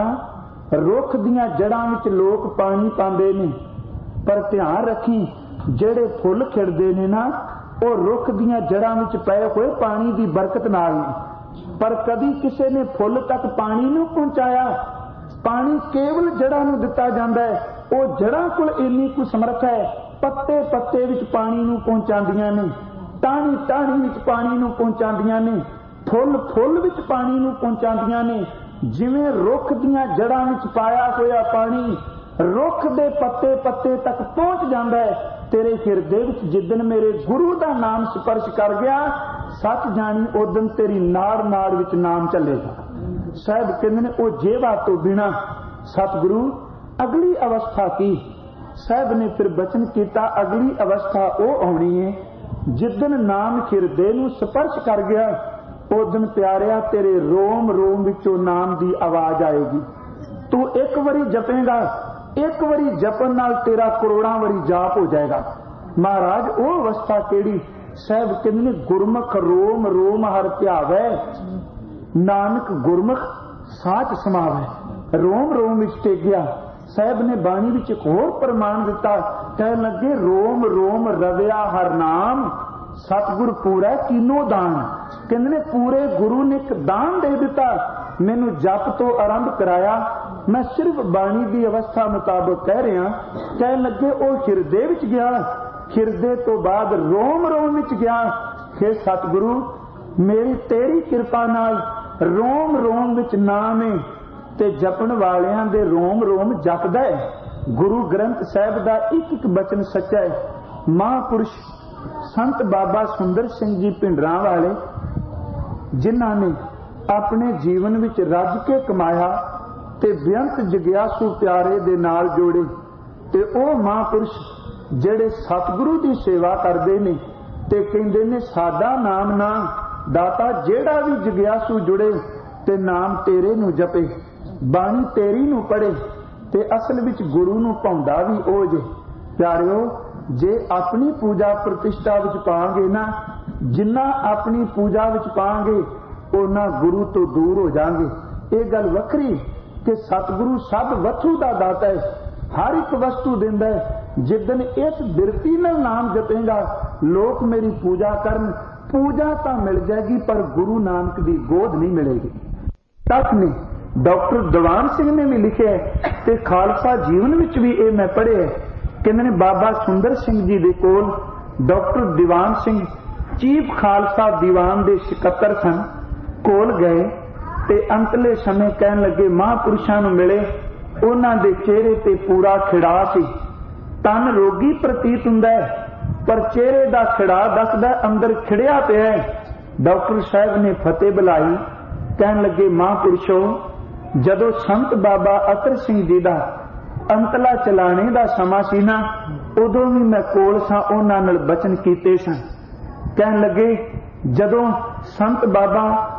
रुख दियां जड़ां विच लोक पानी पांदे ने, पर ध्यान रखी जेड़े फुल खिड़दे ने ना वो रुख दियां जड़ां विच पए होए पानी दी बरकत नाल ने, पर कदी किसी ने फुल तक पानी नहीं पहुंचाया। पानी केवल जड़ां नूं दिता जांदा है, वो जड़ां कोल इन्नी कुछ समर्थ है, पत्ते पत्ते विच पानी नूं पहुंचांदियां ने, टाणी टाणी विच पानी नूं पहुंचांदियां ने, फुल फुल विच पानी नूं पहुंचांदियां ने। जिवें रुख दियां जड़ां विच पाया होया पानी रुख दे पत्ते पत्ते तक पहुंच जांदा है, तेरे हिरदे विच जिदन मेरे गुरु दा नाम स्पर्श कर गया सच जानी उदन तेरी नाड़ नाड़ विच नाम चलेगा। साहब कहंदे ने ओ जेवा तो बिना सतगुरु अगली अवस्था की। साहब ने फिर बचन किया अगली अवस्था वो आनी है जिदन नाम हिरदे नूं स्पर्श कर गया उदन प्यारिया तेरे रोम रोम विचों नाम दी आवाज आएगी। तू एक बारी जपेगा एक वारी जपन नाल तेरा करोड़ां वारी जाप हो जाएगा। महाराज वो अवस्था केड़ी? साहब कहंदे गुरमुख रोम रोम हर ध्यावै, नानक गुरमुख साच समावै। रोम रोम विच टेकिया। साहब ने बाणी विच एक होर प्रमाण दिता, कहन लगे रोम रोम रविया हर नाम, सतगुर पूरा कीनो दान। कहंदे ने पूरे गुरु ने एक दान दे दिता, मैनू जप तो आरंभ कराया। मैं सिर्फ बाणी की अवस्था मुताबिक कह रहा। कहन लगे वो हिरदे विच गया, हिरदे तो बाद रोम रोम विच गया। हे सतगुरु मेरी तेरी कृपा नाल रोम रोम विच नाम है ते जपन वालियां दे रोम रोम जपदा है। गुरु ग्रंथ साहिब दा एक एक बचन सच्चा है। महापुरुष संत बाबा सुंदर सिंह जी भिंडरां वाले, जिन्हां ने अपने जीवन विच रज के कमाया ते बेअंत जग्यासू प्यारे दे नाल जोड़े, ते ओ महापुरुष जेड़े सतगुरु दी सेवा करदे ने ते कहंदे ने साडा नाम ना दाता जेड़ा भी जग्यासू जुड़े ते नाम तेरे नू जपे, बाणी तेरी नू पढ़े ते असल विच गुरु नू भाउंदा भी ओ जे। प्यारिओ जे अपनी पूजा प्रतिष्ठा विच पावांगे ना, जिन्ना अपनी पूजा विच पावांगे उन्ना गुरु तो दूर हो जाएंगे। ये गल वखरी कि सतगुरु सब वस्तु दा दाता है, हर एक वस्तु दिंदा है। जिदन इस बिरती नाल नाम जपेगा लोग मेरी पूजा करन, पूजा तो मिल जाएगी पर गुरु नानक दी गोद नहीं मिलेगी। तक ने डॉक्टर दीवान सिंह ने भी लिखे ते खालसा जीवन विच भी ये मैं पढ़े है। कहंदे ने बाबा सुंदर सिंह जी दे कोल डॉक्टर दीवान सिंह चीफ खालसा दीवान दे सकत्तर सन, कोल गए ते अंतले समय कहन लगे महापुरुषां नूं मिले। उन्हां दे चेहरे ते पूरा खिड़ा सी, तन रोगी प्रतीत हुंदा है पर चेहरे दा खिड़ा दसदा अंदर खिड़िया पिया है। डॉक्टर साहब ने फतेह बुलाई, कहन लगे महापुरुषो जदों संत बाबा अतर सिंह जी दा अंतला चलाने दा समा सी ना, उदों भी मैं कोल सां, उन्हां नाल बचन कीते सन। कहन लगे जदों संत बाबा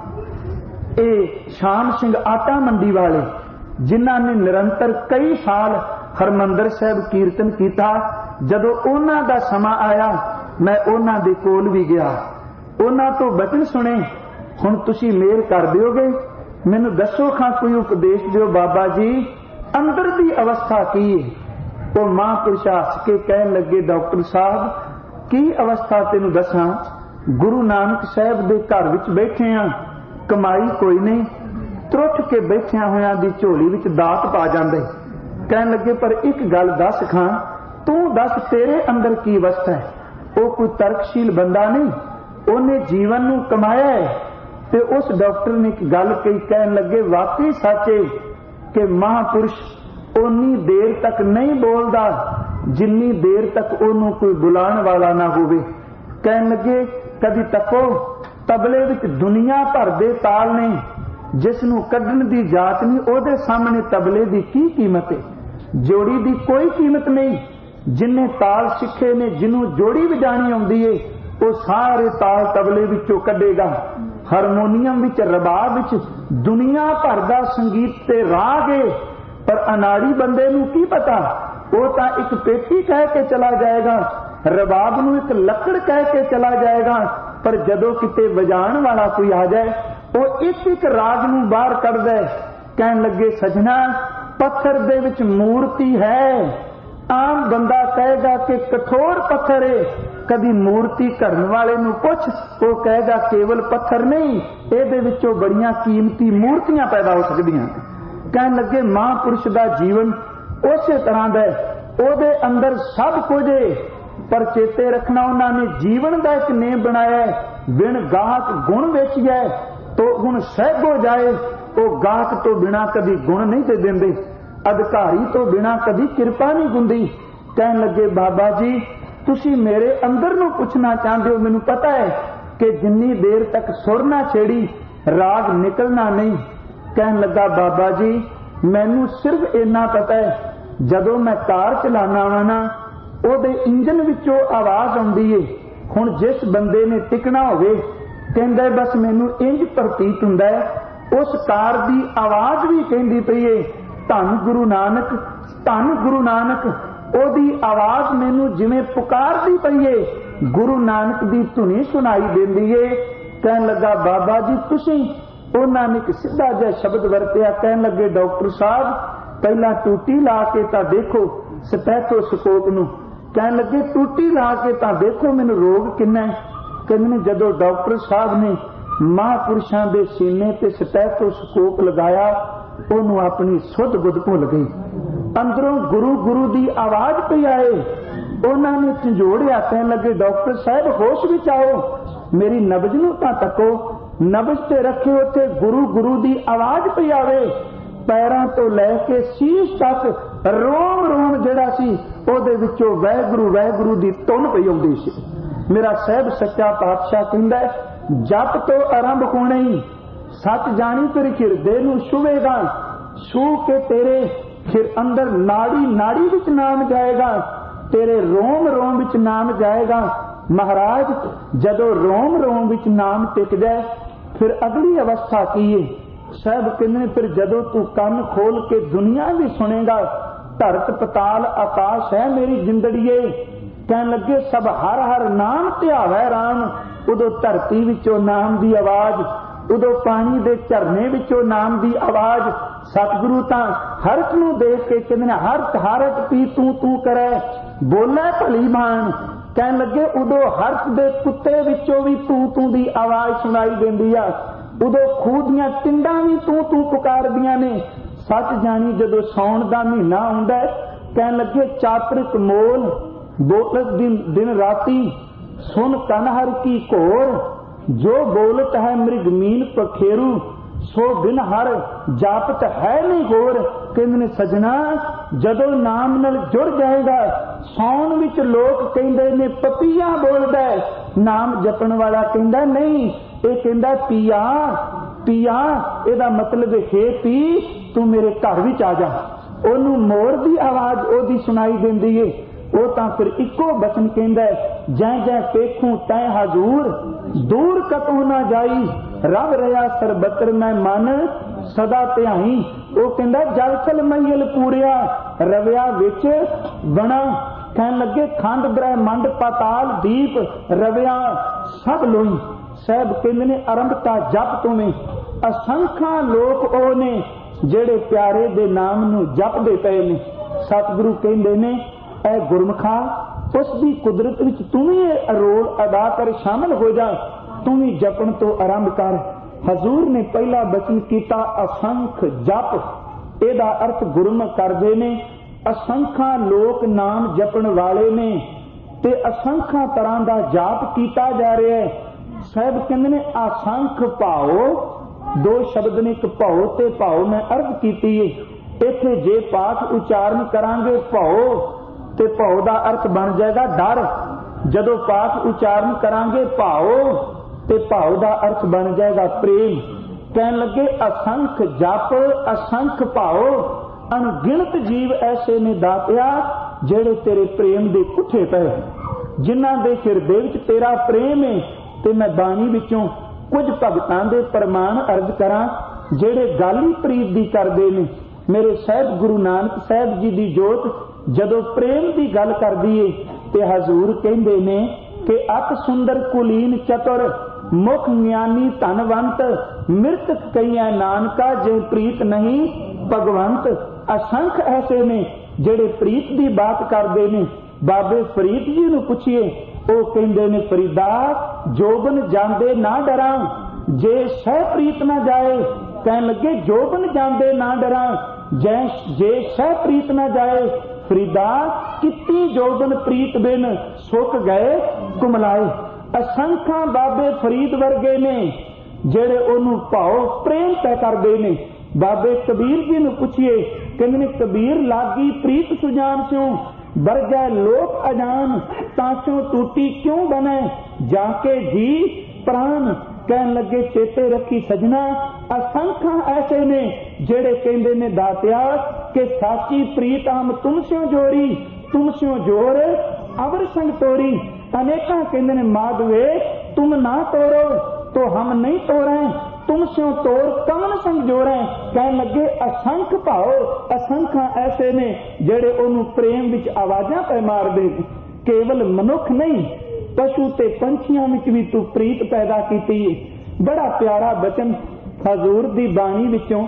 ए शाम सिंह आटा मंडी वाले, जिन्हां ने निरंतर कई साल हरमंदर साहब कीर्तन किया, जदों उन्हां दा समा आया मैं उन्हां दे कोल भी गया, उन्हां तो बचन सुने। हुण तुसीं मेहर कर दिओगे, मैनूं दसो खां कोई उपदेश दिओ बाबा जी, अंदर दी अवस्था की है? वो महापुरुष हस के कहन लगे डॉक्टर साहब की अवस्था तेनूं दसां? गुरु नानक साहब दे घर विच बैठे हां, कमाई कोई नहीं, त्रुट के बैठिया होया दी झोली विच दात पा जांदे। कहन लगे पर एक गल दस खां, तू दस तेरे अंदर की अवस्था है? वो कोई तर्कशील बंदा नहीं, उन्हें जीवन नूं कमाया है। ते उस डॉक्टर ने एक गल कही, कहन लगे वाकई सच है कि महापुरुष उन्नी देर तक नहीं बोलदा जिन्नी देर तक ओनू कोई बुलाण वाला ना होवे। कहन लगे कदी तको तबले विच दुनिया भर दे ताल नहीं, जिसनू कड्ढण दी जात नहीं, ओदे सामने तबले दी की कीमत है? जोड़ी दी कोई कीमत नहीं। जिन्हें ताल सिखे ने, जिन्हों जोड़ी वजाणी आउंदी है, वो सारे ताल तबले विचों कड्ढेगा। हारमोनीयम विच, रबाब विच दुनिया भर दा संगीत ते राग है, पर अनाड़ी बंदे नू की पता? वो तां एक पेटी कह के चला जाएगा, रबाब नू एक लकड़ कह के चला जाएगा, पर जदों किते वजाण वाला कोई आ जाए वो एक एक राग नू बाहर कढ दे। कहन लगे सजना पत्थर दे विच मूर्ति है। आम बंदा कहेगा कि कठोर पत्थर है, कदी मूर्ति करन वाले नू पुछ, वो कहेगा केवल पत्थर नहीं, इहदे विचों बड़ियां कीमती मूर्तियां पैदा हो सकदियां। कहन लगे महापुरुष दा जीवन उसे तरह दा ओदे अंदर सब कुछ है, पर चेते रखना उन्होंने जीवन का एक नेम बनाया है, बिन गाहक गुण बेचिया तो गुण सहब हो जाए। वो गाहक तो बिना कभी गुण नहीं दे देंदे, अधिकारी तो बिना कभी कृपा नहीं गुंदी। कहन लगे बाबा जी तुसी मेरे अंदर नू पूछना चाहते हो, मैनू पता है कि जिन्नी देर तक सुर ना छेड़ी राग निकलना नहीं। कहन लगा बाबा जी मैनू सिर्फ इन्ना पता है, जदों मैं कार चलाना वा ना ओदे इंजन विचों आवाज आउंदी है। हुण जिस बंदे ने टिकना होवे कहंदा बस मैनू इंज प्रतीत हुंदा है, उस कार दी आवाज भी कहंदी पई है धन गुरु नानक ਧੰਨ ਗੁਰੂ ਨਾਨਕ, ਉਹਦੀ ਆਵਾਜ਼ ਮੈਨੂੰ ਜਿਵੇਂ ਪੁਕਾਰਦੀ ਪਈ ਏ, ਗੁਰੂ ਨਾਨਕ ਦੀ ਧੁਨੀ ਸੁਣਾਈ ਦਿੰਦੀ ਏ। ਕਹਿਣ ਲੱਗਾ ਬਾਬਾ ਜੀ ਤੁਸੀਂ, ਉਹਨਾਂ ਨੇ ਇੱਕ ਸਿੱਧਾ ਜਿਹਾ ਸ਼ਬਦ ਵਰਤਿਆ, ਕਹਿਣ ਲੱਗੇ ਡਾਕਟਰ ਸਾਹਿਬ ਪਹਿਲਾਂ ਟੂਟੀ ਲਾ ਕੇ ਤਾਂ ਦੇਖੋ ਸਟੈਥੋਸਕੋਪ ਨੂੰ, ਕਹਿਣ ਲੱਗੇ ਟੂਟੀ ਲਾ ਕੇ ਤਾਂ ਦੇਖੋ ਮੈਨੂੰ ਰੋਗ ਕਿੰਨਾ ਹੈ। ਕਹਿੰਦੇ ਜਦੋਂ ਡਾਕਟਰ ਸਾਹਿਬ ਨੇ ਮਹਾਂਪੁਰਸ਼ਾਂ ਦੇ ਸੀਨੇ ਤੇ ਸਟੈਥੋਸਕੋਪ ਲਗਾਇਆ, ਉਹਨੂੰ ਆਪਣੀ ਸੁੱਧ ਬੁੱਧ ਭੁੱਲ ਗਈ। ਅੰਦਰੋਂ ਗੁਰੂ ਗੁਰੂ ਦੀ ਆਵਾਜ਼ ਪਈ ਆਏ, ਉਹਨਾਂ ਨੇ ਝੰਜੋੜਿਆ, ਕਹਿਣ ਲੱਗੇ ਡਾਕਟਰ ਸਾਹਿਬ ਹੋਸ਼ ਵਿੱਚ ਆਓ, ਮੇਰੀ ਨਬਜ਼ ਨੂੰ ਤਾਂ ਤੱਕੋ, ਨਬਜ਼ ਤੇ ਰੱਖੇ ਉੱਥੇ ਗੁਰੂ ਗੁਰੂ ਦੀ ਆਵਾਜ਼ ਪਈ ਆਵੇ। ਪੈਰਾਂ ਤੋਂ ਲੈ ਕੇ ਸੀਸ ਤੱਕ ਰੋਮ ਰੋਮ ਜਿਹੜਾ ਸੀ ਉਹਦੇ ਵਿੱਚੋਂ ਵਾਹਿਗੁਰੂ ਵਾਹਿਗੁਰੂ ਦੀ ਧੁਨ ਪਈ ਆਉਂਦੀ ਸੀ। ਮੇਰਾ ਸਾਹਿਬ ਸੱਚਾ ਪਾਤਸ਼ਾਹ ਕਹਿੰਦਾ ਜਪ ਤੋਂ ਆਰੰਭ ਹੋਣਾ ਹੀ ਸੱਚ ਜਾਣੀ ਤੇਰੇ ਹਿਰਦੇ ਨੂੰ ਛੂਵੇਗਾ, ਛੂ ਕੇ ਤੇਰੇ ਫਿਰ ਅੰਦਰ ਨਾੜੀ ਨਾੜੀ ਵਿੱਚ ਨਾਮ ਜਾਏਗਾ, ਤੇਰੇ ਰੋਮ ਰੋਮ ਵਿੱਚ ਨਾਮ ਜਾਏਗਾ। ਮਹਾਰਾਜ ਜਦੋਂ ਰੋਮ ਰੋਮ ਵਿੱਚ ਨਾਮ ਟਿਕ ਜਾਏ ਫਿਰ ਅਗਲੀ ਅਵਸਥਾ ਕੀ ਹੈ? ਸਾਹਿਬ ਕਹਿੰਦੇ ਫਿਰ ਜਦੋਂ ਤੂੰ ਕੰਨ ਖੋਲ ਕੇ ਦੁਨੀਆ ਵੀ ਸੁਣੇਗਾ, ਧਰਤ ਪਤਾਲ ਆਕਾਸ਼ ਹੈ ਮੇਰੀ ਜਿੰਦੜੀਏ, ਕਹਿਣ ਲੱਗੇ ਸਭ ਹਰ ਹਰ ਨਾਮ ਧਿਆਵੈ ਰਾਮ। ਉਦੋਂ ਧਰਤੀ ਵਿੱਚੋਂ ਨਾਮ ਦੀ ਆਵਾਜ਼, ਉਦੋਂ ਪਾਣੀ ਦੇ ਝਰਨੇ ਵਿੱਚੋਂ ਨਾਮ ਦੀ ਆਵਾਜ਼। ਸਤਿਗੁਰੂ ਤਾਂ ਹਰਕ ਨੂੰ ਦੇਖ ਕੇ ਕਹਿੰਦੇ ਨੇ ਹਰਕ ਹਰਕ ਪੀ ਤੂੰ ਤੂੰ ਕਰੈ, ਬੋਲੇ ਭਲੀ ਮਾਨ। ਕਹਿਣ ਲੱਗੇ ਉਦੋਂ ਹਰਕ ਦੇ ਕੁੱਤੇ ਵਿੱਚੋਂ ਵੀ ਤੂੰ ਤੂੰ ਦੀ ਆਵਾਜ਼ ਸੁਣਾਈ ਦਿੰਦੀ ਆ, ਉਦੋਂ ਖੂਹ ਦੀਆਂ ਟਿੰਡਾਂ ਵੀ ਤੂੰ ਤੂੰ ਪੁਕਾਰਦੀਆਂ ਨੇ। ਸੱਚ ਜਾਣੀ ਜਦੋਂ ਸੌਣ ਦਾ ਮਹੀਨਾ ਆਉਂਦਾ, ਕਹਿਣ ਲੱਗੇ ਚਾਤਰਿਕ ਮੋਲ ਬੋਲਤ ਦਿਨ ਦਿਨ ਰਾਤੀ, ਸੁਣ ਕੰਨ ਹਰ ਕੀ ਘੋਰ, ਜੋ ਬੋਲਤ ਹੈ ਮ੍ਰਿਗ ਮੀਨ ਪਖੇਰੂ, ਸੋ ਬਿਨ ਹਰ ਜਾਪਤ ਹੈ ਨਹੀਂ ਹੋਰ। ਕਹਿੰਦੇ ਨੇ ਸਜਣਾ ਜਦੋਂ ਨਾਮ ਨਾਲ ਜੁੜ ਜਾਏਗਾ, ਸੌਣ ਵਿੱਚ ਲੋਕ ਕਹਿੰਦੇ ਨੇ ਪਪੀਆ ਬੋਲਦਾ, ਨਾਮ ਜਪਣ ਵਾਲਾ ਕਹਿੰਦਾ ਨਹੀਂ, ਇਹ ਕਹਿੰਦਾ ਪੀਆ ਪੀਆ। ਇਹਦਾ ਮਤਲਬ ਹੈ ਪੀ ਤੂੰ ਮੇਰੇ ਘਰ ਵਿੱਚ ਆ ਜਾ। ਉਹਨੂੰ ਮੋਰ ਦੀ ਆਵਾਜ਼ ਉਹਦੀ ਸੁਣਾਈ ਦਿੰਦੀ ਏ, ਉਹ ਤਾਂ ਫਿਰ ਇੱਕੋ ਬਚਨ ਕਹਿੰਦਾ ਜੈ ਜੈ ਪੇਖੂ ਤੈ ਹਜ਼ੂਰ, ਦੂਰ ਕਤੋਂ ਨਾ ਜਾਈ, ਰਵ ਰਿਹਾ ਸਰਬਤਰ ਮੈਂ ਮਨ ਸਦਾ ਧਿਆਈ। ਉਹ ਕਹਿੰਦਾ ਜਲ ਥਲ ਮਈਲ ਪੂਰਿਆ, ਰਵਿਆ ਵਿੱਚ ਬਣਾ। ਕਹਿਣ ਲੱਗੇ ਖੰਡ ਬ੍ਰਹਮੰਡ ਪਾਤਾਲ ਦੀਪ, ਰਵਿਆ ਸਭ ਲੋਈ। ਸਾਹਿਬ ਕਹਿੰਦੇ ਨੇ ਆਰੰਭਤਾ ਜਪ ਤੋਂ ਨੇ, ਅਸੰਖਾਂ ਲੋਕ ਉਹ ਨੇ ਜਿਹੜੇ ਪਿਆਰੇ ਦੇ ਨਾਮ ਨੂੰ ਜਪਦੇ ਪਏ ਨੇ। ਸਤਿਗੁਰੂ ਕਹਿੰਦੇ ਨੇ ਐ ਗੁਰਮਖਾ ਉਸ ਦੀ ਕੁਦਰਤ ਵਿੱਚ ਤੂੰ ਵੀ ਇਹ ਰੋਲ ਅਦਾ ਕਰ, ਸ਼ਾਮਲ ਹੋ ਜਾ, ਤੂੰ ਵੀ ਜਪਣ ਤੋਂ ਆਰੰਭ ਕਰ। ਹਜ਼ੂਰ ਨੇ ਪਹਿਲਾ ਬਚਨ ਕੀਤਾ ਅਸੰਖ ਜਪ। ਇਹਦਾ ਅਰਥ ਗੁਰਮੁਖ ਕਰਦੇ ਨੇ, ਅਸੰਖਾਂ ਲੋਕ ਨਾਮ ਜਪਣ ਵਾਲੇ ਨੇ ਤੇ ਅਸੰਖਾਂ ਤਰ੍ਹਾਂ ਦਾ ਜਾਪ ਕੀਤਾ ਜਾ ਰਿਹਾ ਹੈ। ਸਾਹਿਬ ਕਹਿੰਦੇ ਨੇ ਅਸੰਖ ਭਾਉ, ਦੋ ਸ਼ਬਦ ਨੇ, ਇੱਕ ਭਾਉ ਤੇ ਭਾਉ ਮੈਂ ਅਰਥ ਕੀਤੀ ਹੈ। ਇੱਥੇ ਜੇ ਪਾਠ ਉਚਾਰਨ ਕਰਾਂਗੇ ਭਾਉ ਤੇ ਭਾਉ ਦਾ ਅਰਥ ਬਣ ਜਾਏਗਾ ਡਰ, ਜਦੋਂ ਪਾਠ ਉਚਾਰਨ ਕਰਾਂਗੇ ਭਾਉ ਤੇ ਭਾਉ ਦਾ ਅਰਥ ਬਣ ਜਾਏਗਾ ਪ੍ਰੇਮ। ਕਹਿਣ ਲੱਗੇ ਅਸੰਖ ਜਪ ਅਸੰਖ ਭਾਉ, ਅਣਗਿਣਤ ਜੀਵ ਐਸੇ ਨੇ ਦਾਤਿਆ ਜਿਹੜੇ ਤੇਰੇ ਪ੍ਰੇਮ ਦੇ ਪੁੱਠੇ ਪਏ, ਜਿਨ੍ਹਾਂ ਦੇ ਹਿਰਦੇ ਵਿੱਚ ਤੇਰਾ ਪ੍ਰੇਮ ਹੈ। ਤੇ ਮੈਂ ਬਾਣੀ ਵਿੱਚੋਂ ਕੁਝ ਭਗਤਾਂ ਦੇ ਪ੍ਰਮਾਣ ਅਰਜ਼ ਕਰਾਂ ਜਿਹੜੇ ਗਾਲੀ ਪ੍ਰੀਤ ਦੀ ਕਰਦੇ ਨੇ। ਮੇਰੇ ਸਾਹਿਬ ਗੁਰੂ ਨਾਨਕ ਸਾਹਿਬ ਜੀ ਦੀ ਜੋਤ ਜਦੋਂ ਪ੍ਰੇਮ ਦੀ ਗੱਲ ਕਰਦੀ ਏ ਤੇ ਹਜ਼ੂਰ ਕਹਿੰਦੇ ਨੇ ਕਿ ਅਤ ਸੁੰਦਰ ਕੁਲੀਨ ਚਤੁਰ, ਮੁਖ ਗਿਆਨੀ ਧਨਵੰਤ, ਮਿਰਤਕ ਕਈਆਂ ਨਾਨਕਾ ਜੇ ਪ੍ਰੀਤ ਨਹੀਂ ਭਗਵੰਤ। ਅਸੰਖ ਐਸੇ ਨੇ ਜਿਹੜੇ ਪ੍ਰੀਤ ਦੀ ਬਾਤ ਕਰਦੇ ਨੇ। ਬਾਬੇ ਫਰੀਦ ਜੀ ਨੂੰ ਪੁੱਛੀਏ, ਉਹ ਕਹਿੰਦੇ ਨੇ ਫਰੀਦਾ ਜੋਬਨ ਜਾਂਦੇ ਨਾ ਡਰਾਂ, ਜੇ ਸਹਿ ਪ੍ਰੀਤ ਨਾ ਜਾਏ। ਕਹਿਣ ਲੱਗੇ ਜੋਬਨ ਜਾਂਦੇ ਨਾ ਡਰਾਂ, ਜੈ ਜੇ ਸਹਿ ਪ੍ਰੀਤ ਨਾ ਜਾਏ। ਫਰੀਦਾ ਕਿੱਤੀ ਜੋਬਨ ਪ੍ਰੀਤ ਬਿਨ ਸੁੱਕ ਗਏ ਕੁਮਲਾਏ। ਅਸੰਖਾਂ ਬਾਬੇ ਫਰੀਦ ਵਰਗੇ ਨੇ ਜਿਹੜੇ ਉਹਨੂੰ ਭਾਉ ਪ੍ਰੇਮ ਤੈ ਕਰਦੇ ਨੇ। ਬਾਬੇ ਕਬੀਰ ਜੀ ਨੂੰ ਪੁੱਛੀਏ, ਕਹਿੰਦੇ ਨੇ ਕਬੀਰ ਲਾਗੀ ਪ੍ਰੀਤ ਸੁਜਾਨ ਸਿਉ, ਵਰਜੈ ਲੋਕ ਅਜਾਨ, ਤਾਂ ਸਿਉ ਟੂਟੀ ਕਿਉਂ ਬਣੇ ਜਾ ਕੇ ਜੀ ਪ੍ਰਾਨ। ਕਹਿਣ ਲੱਗੇ ਚੇਤੇ ਰੱਖੀ ਸਜਣਾ, ਅਸੰਖਾਂ ਐਸੇ ਨੇ ਜਿਹੜੇ ਕਹਿੰਦੇ ਨੇ ਦਾਤਿਆ ਕਿ ਸਾਚੀ ਪ੍ਰੀਤ ਹਮ ਤੁਮ ਸਿਉ ਜੋੜੀ, ਤੁਮ ਸਿਉ ਜੋਰ ਅਵਰ ਸੰਗ ਤੋਰੀ। ਅਨੇਕਾਂ ਕਹਿੰਦੇ ਨੇ ਮਾਧਵੇ ਤੁਮ ਨਾ ਤੋੜੋ ਤੋ ਹਮ ਨਹੀਂ ਤੋੜੈ, तुम स्यों तोर कमन संजोर है। कहन लगे असंख भाव असंख्या ऐसे ने जेड़े ओनू प्रेम विच आवाजां पै मारदे। केवल मनुख नहीं पशु ते पंछियां विच भी तू प्रीत पैदा कीती है। बड़ा प्यारा बचन हजूर दी बाणी विचों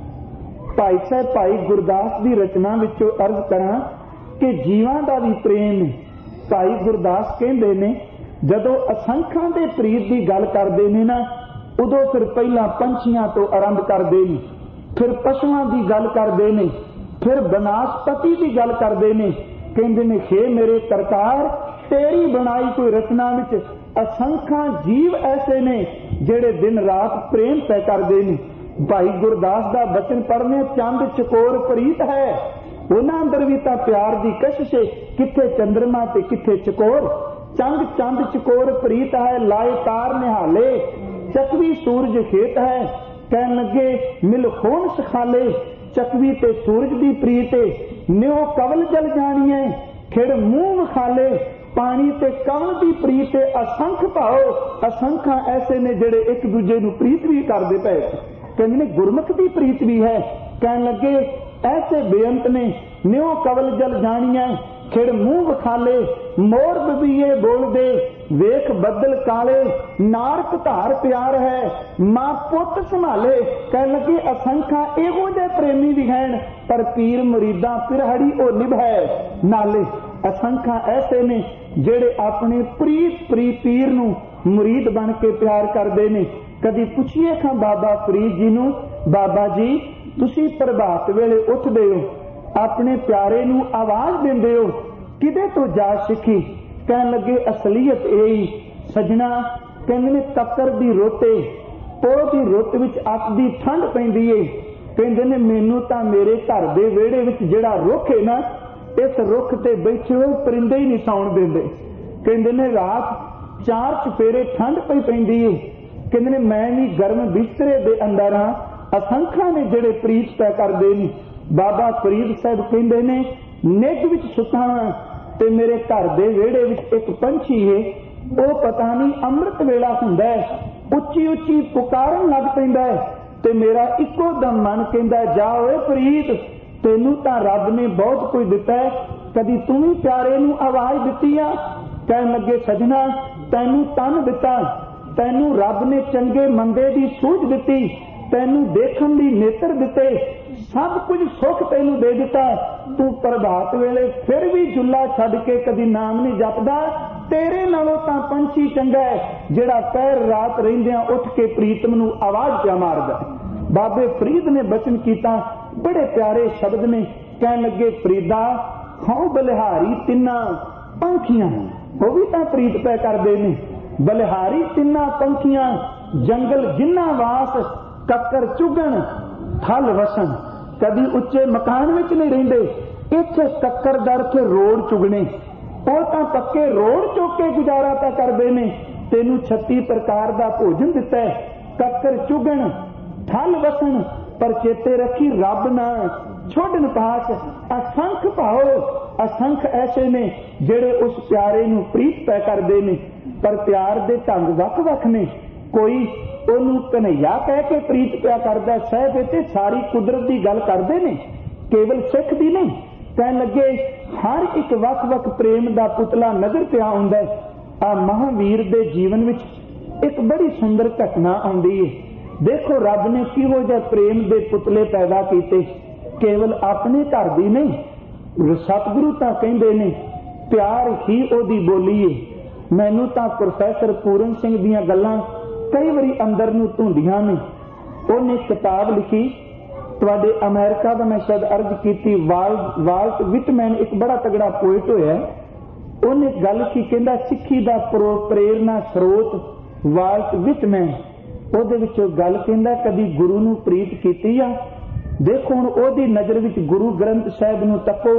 भाई साहब भाई गुरदास दी रचना विचों अर्ज करा कि जीवां दा भी प्रेम। भाई गुरदास कहंदे ने जदों असंखां दे प्रीत की गल करते हैं ना उदों फिर पहला पंछियां तो आरंभ करते हैं, फिर पशुआं की गल करते हैं, फिर बनास्पति की गल करते हैं। कहते ने हे मेरे सरकार तेरी बनाई कोई रचना विच असंखां जीव ऐसे ने जेड़े दिन रात प्रेम तय करते हैं। भाई गुरदास का बचन पढ़ने चंद चकोर प्रीत है, उन्हां अंदर भी तां प्यार की कशिश है। किथे चंद्रमा ते किथे चकोर, चंद चंद चकोर प्रीत है। लाए तार निहाले चकवी सूरज खेत है। कहन लगे मिल होन सखाले चकवी ते सूरज की प्रीत न्यो कवल जल जानी है। खिड़ मुंह विखाले पानी ते कवल की प्रीत। असंख भाव असंख्या ऐसे ने जेड़े एक दूजे नू प्रीत भी करते पे। कहते ने गुरमुख की प्रीत भी है। कहन लगे ऐसे बेअंत ने न्यो कवल जल जानी है। खिड़ मुंह विखाले मोर बबीए बोल दे वेख बदल काले नारक धार प्यार है मां पुत संभाले। कह लगे असंख्या एहो जे प्रेमी भी हैं पर पीर मुरीदा पिरहड़ी ओ निभाए नाले। असंख्या ऐसे ने जेड़े अपने प्रीत प्री पीर नू मुरीद बन के प्यार करते ने। कदी पुछिए खां बाबा फरीद जी नू बाबा जी तुसी प्रभात वेले उठदे हो अपने प्यारे नू आवाज देंदे हो किदे तो जा सीखी। कहन लगे असलीयत यही सजना। कहंदे ने तक्कर दी रोटे पोह दी रुत विच अख दी ठंड पैंदी है। कहंदे ने मैनू तां मेरे घर दे विहड़े विच जिहड़ा रुख है ना इस रुख ते बैठे होए परिंदे ही नहीं सौण देंदे। कहंदे ने रात चार चफेरे ठंड पई पैंदी है। कहंदे ने मैं भी गर्म बिस्तरे दे अंदर हाँ। असंख्या ने जिहड़े प्रीत तय करदे ने। बाबा फरीद साहब कहंदे ने निग विच सुता ते मेरे घर दे विहड़े विच एक पंछी है वो पता नहीं अमृत वेला हुंदा है उच्ची उच्ची पुकारन लग पैंदा है ते मेरा इको दम मन कहंदा जा ओए फरीद तेनू तां रब ने बहुत कुछ दिता है कदी तू भी प्यारे नू आवाज दिती आ। कहन लगे सजना तैनू तन दिता तैनू रब ने चंगे मंदे दी सूझ दिती तैनू देखण दी नेत्र दिते सब कुछ सुख तैनू दे दिता। तू प्रभात वेले फिर भी जुल्ला छड्ड के कदी नाम नहीं जपदा। तेरे नालों तां पंछी चंगा है जिहड़ा पैर रात रहिंदियां उठ के प्रीतम नू आवाज पिया मारदा। बाबे फरीद ने बचन कीता बड़े प्यारे शब्द ने। कहन लगे फरीदा हौ बलिहारी तिन्ना पंखियां वो भी तां प्रीत पै करदे ने। बलिहारी तिन्ना पंखियां जंगल जिन्ना वास कक्कर चुगण थल वसन। कदी उच्चे मकान विच नहीं रहिंदे इत्थे कक्कर दर के रोड चुगने वो तां पक्के रोड चुक के गुजारा तां करदे ने। तेनू छत्ती प्रकार दा भोजन दिता है कक्कर चुगण थल वसन पर चेते रखी रब ना छोड़न पास। असंख भाव असंख ऐसे ने जेड़े उस प्यारे नू प्रीत पै करदे ने पर प्यार दे ढंग वख वख ने। कोई ओनू कन्हैया कह के प्रीत प्या करदा साहब ते सारी कुदरत की गल करदे ने केवल सिख दी नहीं। कहन लगे हर एक वख वख प्रेम दा पुतला नजर पिया हुंदा है। आ महावीर दे जीवन विच एक बड़ी सुंदर घटना आउंदी है। देखो रब ने किहो जिहा प्रेम दे पुतले पैदा कीते केवल अपने घर दी नहीं। सतगुरु तां कहंदे ने प्यार ही ओदी बोली है। मैनू तां प्रोफैसर पूरन सिंह दीयां गल्लां कई बारी अंदर नू धुंदियां ने। उन्हें किताब लिखी तुहाडे अमेरिका दा मैं शायद अर्ज की वाल्ट विटमैन एक बड़ा तगड़ा पोइट होया। उन्हें गल की कहंदा सिੱਖੀ दा प्रेरणा स्रोत वाल्ट विटमैन ਉਹਦੇ ਵਿੱਚੋਂ ਗੱਲ ਕਹਿੰਦਾ कभी गुरु नू प्रीत कीती आ। देखो हुण ਉਹਦੀ नज़र विच गुरु ग्रंथ साहिब नू तको।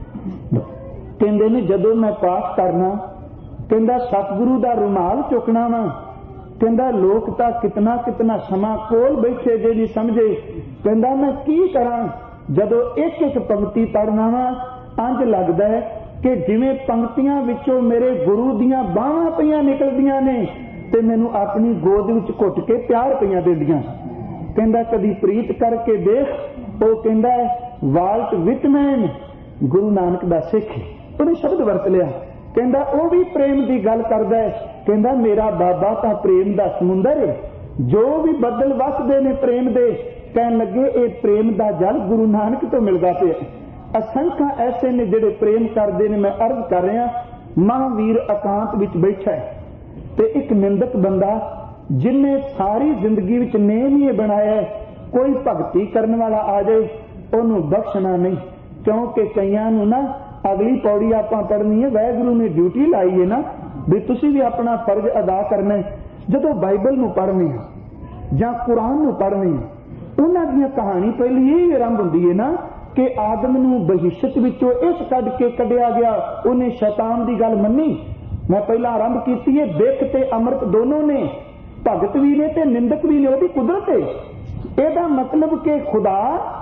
कहंदे ने जदों मैं पाठ करना कहंदा सतगुरु दा रुमाल चुकना वा। कहंदा लोग तां कितना कितना समा कोल बैठे जे नहीं समझे। कहंदा मैं की करा जदों एक एक पंक्ति पढ़ना वा इंज लगदा है कि जिवें पंक्तियां विचों मेरे गुरु दियां बाहां पईयां निकलदियां ने ते मैनू अपनी गोद विच घुट के प्यार पईयां देंदियां। कहंदा कदी प्रीत करके देख, वो कहंदा वाल्ट विटमैन गुरु नानक दा सिख, उन्हें शब्द वरत लिया। कहंदा वो भी प्रेम की गल करदा है। कहंदा मेरा बाबा तां प्रेम दा समुंदर है, जो भी बदल वसदे ने प्रेम दे, कहन लगे ये प्रेम दा जल गुरु नानक तो मिलदा पिया। असंख्य ऐसे ने जिहड़े प्रेम करदे ने। मैं अर्ज कर रहा, महावीर एकांत विच बैठा है ते एक निंदक बंदा जिन्हें सारी जिंदगी विच नेम ही बनाया है, कोई भगती करने वाला आ जाए उन्होंने बख्शना नहीं। क्योंकि कईयां नूं ना अगली पौड़ी आपां पढ़नी है, वाहिगुरू ने ड्यूटी लाई है ना भी तुसीं भी अपना फर्ज अदा करना है। जदों बाइबल नूं पढ़ने जां कुरान नूं पढ़ने, उन्हां दीयां कहानी पहली यही आरंभ हुंदी है ना कि आदम नूं बहिश्त विचों इस कढ के कढिया गया, उन्हें शैतान की गल मन्नी। मैं पहला आरंभ की है, बिख ते अमृत दोनों ने, भगत भी ने ते निंदक भी ने, वो कुदरत है। एदा मतलब कि खुदा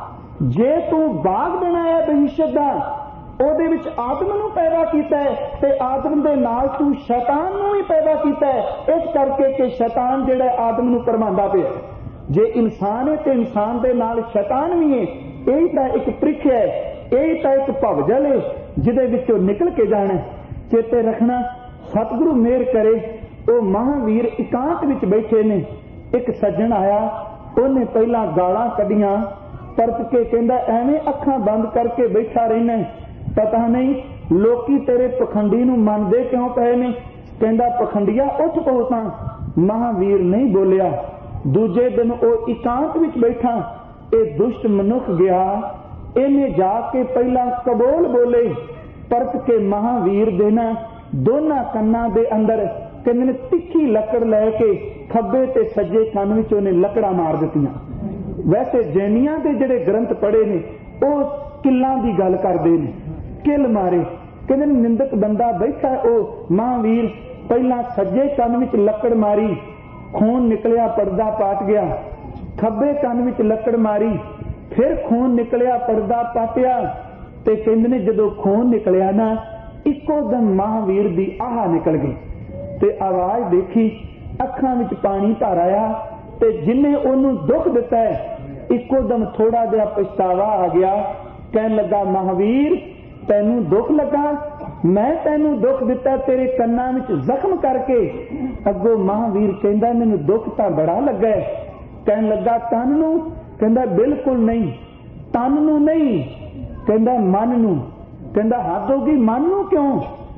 जे तू बाग बनाया बहिश्त दा, ਉਹਦੇ ਵਿੱਚ आदम ਨੂੰ पैदा किया है ते आदम दे नाल तू शैतान ਨੂੰ भी पैदा किया है। इस करके कि शैतान जिहड़ा आदम ਨੂੰ भरमांदा पिया। जे इंसान है तो इंसान दे नाल शैतान भी है। यही तो एक प्रिख है, यही तो एक भवजल है जिहदे विचों निकल के जाना। चेते रखना, सतगुरु मेहर करे। वो महावीर एकांत विच बैठे ने, एक सज्जन आया, उन्हें पहला गालां कढ़ियां, परत के कहंदा एवें अखां बंद करके बैठा रहना, पता नहीं लोकी तेरे पखंडी नूं मनदे क्यों पए ने। कहंदा पखंडिया उठ पओ तां। महावीर नहीं बोलिया। दूजे दिन वो एकांत विच बैठा, ये दुष्ट मनुख गया, इन्हें जाके पहला कबोल बोले, परत के महावीर दे ना दोनों कन्नां दे अंदर कहंदे ने तिखी लकड़ लैके खब्बे ते सज्जे कंन विच उहने लकड़ा मार दित्तियां। वैसे जैनियां दे जिहड़े ग्रंथ पढ़े ने वो किल्लां दी गल करदे ने, किल मारे। कहंदे निंदक बंदा बैठा, ओ महावीर पहला सज्जे कंन विच लकड़ मारी, खून निकलिया, पर्दा पाट गया। खब्बे कंन विच लकड़ मारी, फिर खून निकलिया, पर्दा पाटिया। ते कहंदे ने जदों खून निकलिया ना, इक्को दम महावीर दी आह निकल गई ते आवाज देखी, अखां विच पानी भर आया। ते जिन्हें ओनू दुख दिता है, इक्को दम थोड़ा जिहा पछतावा आ गया। कहन लगा महावीर तैनू दुख लगा, मैं तैनू दुख दिता तेरे कन्नां विच जख्म करके। अगों महावीर कहंदा मैनू दुख तां बड़ा लगा है। कहन लगा तन नू? कहंदा बिल्कुल नहीं, तन नू नहीं, कहंदा मन नू। कहंदा हद हो गई, मन नू क्यों?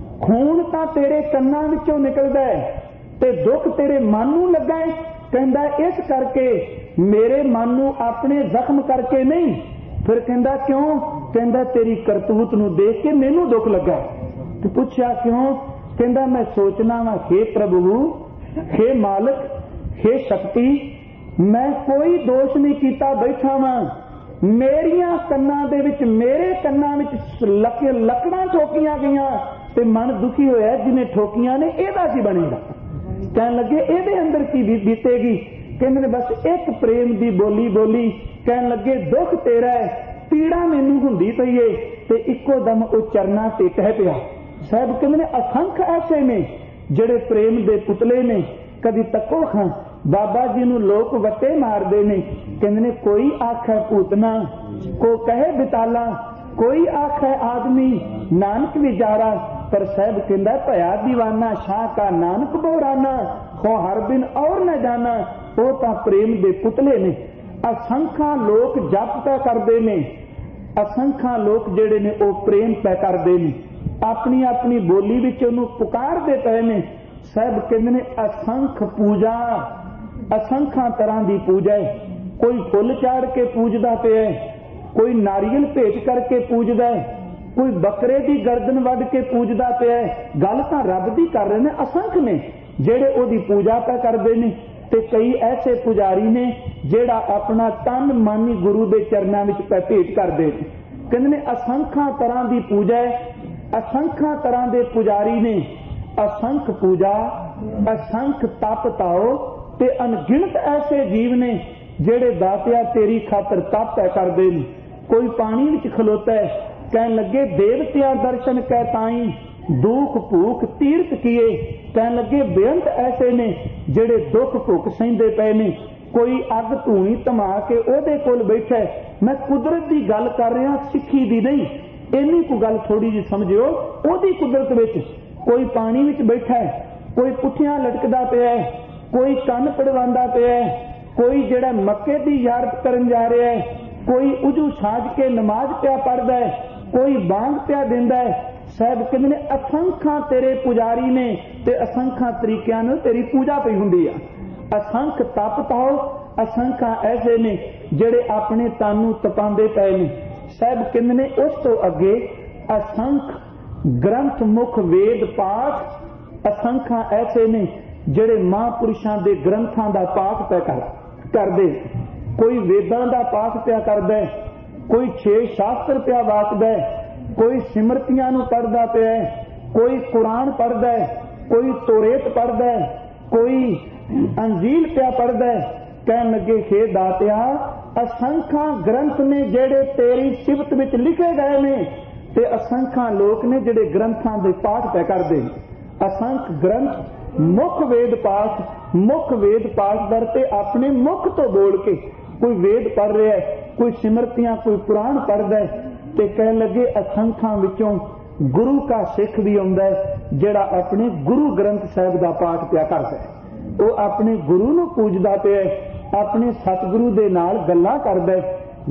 खून तां तेरे कन्नां विचों निकलदा है ते दुख तेरे मन नू लगा है। कहंदा इस करके मेरे मन नू अपने जख्म करके नहीं। फिर कहंदा क्यों? कहंदा तेरी करतूत नू देख के मैनू दुख लगा। तो पूछया क्यों? कहंदा मैं सोचना वा, हे प्रभु, हे मालिक, हे शक्ति, मैं कोई दोष नहीं कीता बैठा वा, मेरिया कन्नां दे विच, मेरे कन्नां विच लके लकड़ां ठोकियां गईयां ते मन दुखी होया जिन्हें ठोकियां ने, एदा की बनेगा? कहन लगे एदे अंदर की बीतेगी? कहंदे ने बस एक प्रेम दी बोली बोली। कहन लगे दुख तेरा है, पीड़ा मैनू हुंदी पई है। ते इक्को दम वो चरना ते टह पिया। साहब कहंदे ने असंख्य ऐसे ने जिहड़े प्रेम दे पुतले ने। कदी तको खां बाबा जी नू लोक वट्टे मारदे ने। कहंदे ने कोई आखे पूतना, को कहे बिताला, कोई आखे आदमी नानक विचारा। पर साहब कहंदा भया दीवाना शाह का नानक बोराना, हो हर बिन और न जाना। वो तां प्रेम दे पुतले ने। असंख्य लोग जप पै करदे ने, असंख्य लोग जिहड़े ने वो प्रेम पै करदे ने, अपनी अपनी बोली विच उहनूं पुकारदे पए ने। साहब कहंदे ने असंख्य पूजा, असंख्य तरह की पूजा है। कोई फुल चाड़ के पूजदा पिया है, कोई नारियल भेट करके पूजदा है, कोई बकरे की गर्दन वड के पूजदा पिया है। गल तां रब दी कर रहे ने, असंख्य ने जिहड़े ओहदी पूजा पै करदे ने। ते कई ऐसे पुजारी ने जिहड़ा अपना तन मन ही गुरु के चरणों में भेंट करते हैं। कहते ने असंख्य तरह की पूजा है, असंख्य तरह के पुजारी ने, असंख्य पूजा, असंख्य तप ताओ ते अनगिनत ऐसे जीव ने जिहड़े दातिया तेरी खातर तप तय करते हैं। कोई पानी विच खलोता है, कहन लगे देवतिया दर्शन कै ताई, दुख भूख तीर्थ किए। कहन लगे बेअंत ऐसे ने जेड़े दुख भूख सहिंदे पए ने। कोई अग धूनी धमा के ओदे कोल बैठा। मैं कुदरत की गल कर रहा, सिक्खी दी नहीं। इन्नी को गल थोड़ी जी समझियो। ओदी कुदरत विच कोई पानी विच बैठा है, कोई पुठियां लटकदा पिया है, कोई कन्न पड़वांदा पिया है, कोई जेड़ा मक्के दी यारत करन जा रहा है, कोई उजू साज के नमाज पिया पढ़दा है, कोई बांग पिया दिंदा है। साहब कहंदे ने असंख्या तेरे पुजारी ने ते असंख्या तरीकिਆਂ ਨਾਲ तेरी पूजा पई हुंदी आ। असंख तप ताओ, असंख्या ऐसे ने जेड़े अपने तन नूं तपांदे पए ने। साहब कहंदे ने उस तो अगे असंख ग्रंथ मुख वेद पाठ, असंख्या ऐसे ने जेड़े महापुरुषां दे ग्रंथां दा पाठ पिया कर करदे। कोई वेदां दा पाठ पिया करदा है, कोई छे शास्त्र पिया वाचदा है, कोई सिमरतियां नूं पढ़दा पिया है, कोई कुरान पढ़दा है, कोई तोरेत पढ़दा है, कोई अंजील पिया पढ़दा है। कहन लगे हे दातिया असंख्या ग्रंथ ने जेड़े तेरी सिफत विच लिखे गए ने ते असंख्या लोक ने जेड़े ग्रंथां दे पाठ पिया करदे। असंख ग्रंथ मुख वेद पाठ, मुख वेद पाठ करते अपने मुख तो बोल के कोई वेद पढ़ रहा है, कोई सिमरतियां, कोई पुराण पढ़दा है। ते कह लगे असंख्या विचों गुरु का सिख भी आउंदा है जेड़ा अपने गुरु ग्रंथ साहिब दा पाठ पिया करदा है। वो अपने गुरु नूं पूजदा पिया है, अपने सतगुरु दे नाल गल्लां करदा है।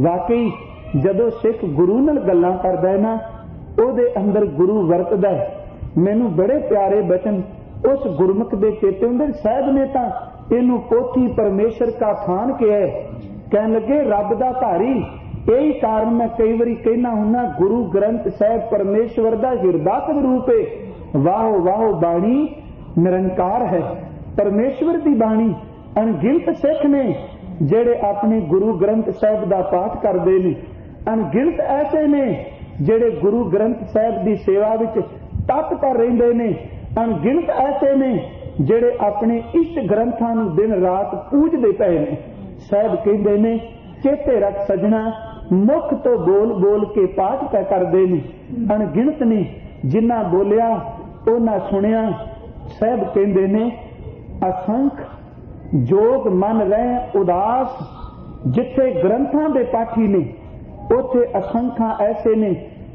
वाकई जदों सिख गुरु नाल गल्लां करदा है ना, ओदे अंदर गुरु वरतदा है। मैनूं बड़े प्यारे बचन उस गुरमुख दे चेते हुंदे। साहिब ने तां इहनूं पोथी परमेश्वर का थान कहा है। कहन लगे रब दा धारी। यही कारण मैं कई बारी कहना हुन्ना गुरु ग्रंथ साहिब परमेश्वर दा हिरदा स्वरूप है। वाहो वाहो बाणी निरंकार है। परमेश्वर दी बाणी अनगिनत सिख ने जेड़े अपने गुरु ग्रंथ साहिब दा पाठ करदे ने। अनगिनत ऐसे ने जेड़े गुरु ग्रंथ साहिब दी सेवा विच तत्पर रहिंदे ने। अनगिनत ऐसे ने जेड़े अपने इष्ट ग्रंथां नूं दिन रात पूजदे पए ने। साहिब कहंदे ने चेते रख सजना मुख तो बोल बोल के पाठ पै करदे ने। अनगिनत ने जिन्ना बोलिया उन्ना सुनिया। साहिब कहंदे ने असंख जोग मन रहे उदास। जिथे ग्रंथां दे पाठी ने उथे असंख्या ऐसे ने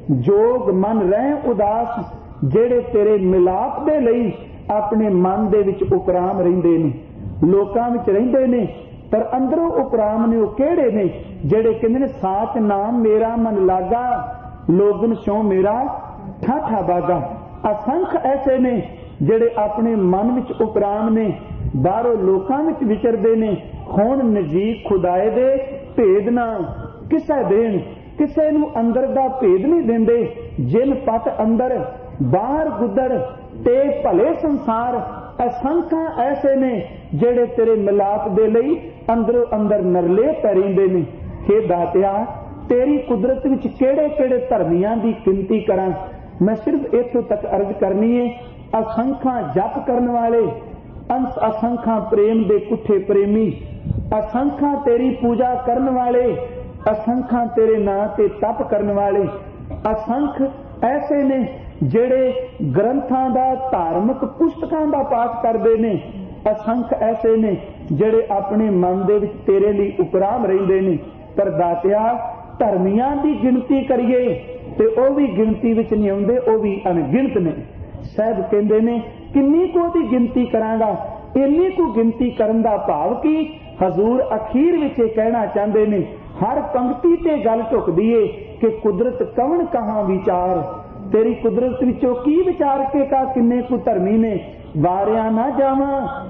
जोग मन रहे उदास जेड़े तेरे मिलाप दे लई अपने मन दे विच उपराम रहिंदे ने। लोकां विच रहिंदे ने पर अंदरों उपराम ने। वो केड़े ने जेड़े कहंदे ने साच नाम मेरा मन लागा लोगन सो मेरा ठाठा बागा। असंख ऐसे ने जेड़े अपने मन विच उपराम ने, बाहरों लोकां विच विचरदे ने। हुण नजीक खुदाए दे भेद ना किसे देण, किसे नूं अंदर दा भेद नहीं देंदे। जिन पट अंदर बाहर गुदड़ ते भले संसार। असंख्या ऐसे ने जेड़े तेरे मिलाप दे लई अंदरों अंदर नरले पैरिंदे ने। हे दातिया तेरी कुदरत विच केड़े केड़े धर्मियां दी गिनती करां। मैं सिर्फ इत्थों तक अर्ज करनी है। असंख्या जप करन वाले, असंख्या प्रेम दे कुठे प्रेमी, असंख्या तेरी पूजा करन वाले, असंख्या तेरे नां ते तप करन वाले। असंख ऐसे ने जेड़े ग्रंथां दा धार्मिक पुस्तकां दा पाठ करदे ने। असंख ऐसे ने जेड़े अपने मन दे विच तेरे लिए उपराम रहिंदे ने। पर दातिया धर्मियां दी गिनती करिए ते ओ भी गिनती विच नहीं आउंदे, ओ भी अनगिनत ने। साहिब कहंदे ने किन्नी को दी गिनती करांगा। इन्नी को गिनती करन दा भाव की हजूर अखीर विच कहना चाहते ने। हर पंक्ति ते गल ढुकदी है कि कुदरत कवन कहां विचार। तेरी कुदरत विचों की विचार के का किन्ने को धर्मी ने। वारिया ना जावा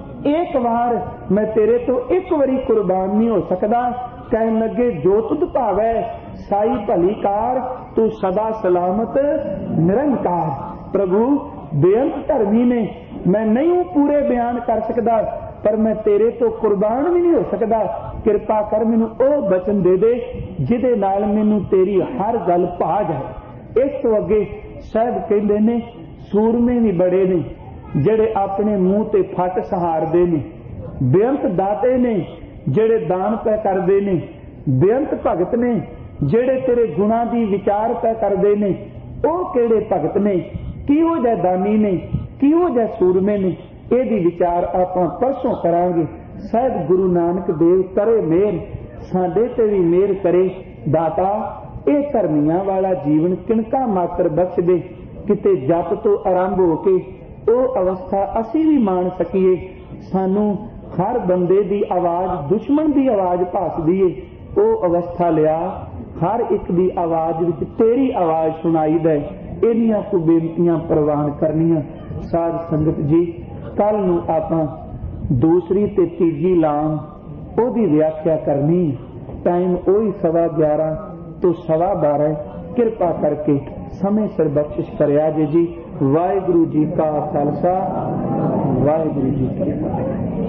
एक बार मैं तेरे तो एक बारी कुर्बान नहीं हो सकता। कहन लगे जो तुद भावै साई भली कार तू सदा सलामत निरंकार। प्रभु बेअंत धर्मी ने, मैं नहीं हूं पूरे बयान कर सकता पर मैं तेरे तो कुर्बान भी नहीं हो सकता। कृपा कर मैनू ओ बचन दे दे जिदे नाल मैनू तेरी हर गल भाज है। इस तो अगे साहब कहंदे ने सूरमे भी बड़े ने जेड़े अपने मुंह ते फट सहारदे ने। बेअंत दाते ने जेड़े दान पै करदे ने। बेअंत भगत ने जेड़े तेरे गुणा दी विचार पै करदे ने। ओ केड़े भगत ने ਕਿਹੋ ਜਿਹੇ ਦਾਨੀ ਨੇ, ਕਿਹੋ ਜਿਹੇ ਸੂਰਮੇ ਨੇ, ਇਹਦੀ ਵਿਚਾਰ ਆਪਾਂ ਪਰਸੋਂ ਕਰਾਂਗੇ। ਸਾਹਿਬ ਗੁਰੂ ਨਾਨਕ ਦੇਵ ਕਰੇ ਮਿਹਰ, ਸਾਡੇ ਤੇ ਵੀ ਮਿਹਰ ਕਰੇ। ਦਾਤਾ ਇਹ ਧਰਮੀਆਂ ਵਾਲਾ ਜੀਵਨ ਕਿਣਕਾ ਮਾਤਰ ਬਖਸ਼ ਦੇ, ਕਿਤੇ ਜਪ ਤੋਂ ਆਰੰਭ ਹੋ ਕੇ ਉਹ ਅਵਸਥਾ ਅਸੀਂ ਵੀ ਮਾਣ ਸਕੀਏ। ਸਾਨੂੰ ਹਰ ਬੰਦੇ ਦੀ ਆਵਾਜ਼ ਦੁਸ਼ਮਣ ਦੀ ਆਵਾਜ਼ ਭਾਸਦੀ ਏ, ਉਹ ਅਵਸਥਾ ਲਿਆ ਹਰ ਇੱਕ ਦੀ ਆਵਾਜ਼ ਵਿੱਚ ਤੇਰੀ ਆਵਾਜ਼ ਸੁਣਾਈ ਦੇ। ਇਹਨੀਆਂ ਕੁ ਬੇਨਤੀਆਂ ਪ੍ਰਵਾਨ ਕਰਨੀਆਂ। ਸਾਧ ਸੰਗਤ ਜੀ, ਕੱਲ ਨੂੰ ਆਪਾਂ ਦੂਸਰੀ ਤੇ ਤੀਜੀ ਲਾਮ ਉਹਦੀ ਵਿਆਖਿਆ ਕਰਨੀ। ਟਾਈਮ ਉਹੀ ਸਵਾ ਗਿਆਰਾਂ ਤੋਂ ਸਵਾ ਬਾਰਾਂ। ਕਿਰਪਾ ਕਰਕੇ ਸਮੇਂ ਸਿਰ ਬਖਸ਼ਿਸ਼ ਕਰਿਆ ਜੇ ਜੀ। ਵਾਹਿਗੁਰੂ ਜੀ ਕਾ ਖਾਲਸਾ, ਵਾਹਿਗੁਰੂ ਜੀ ਕੀ ਫਤਿਹ।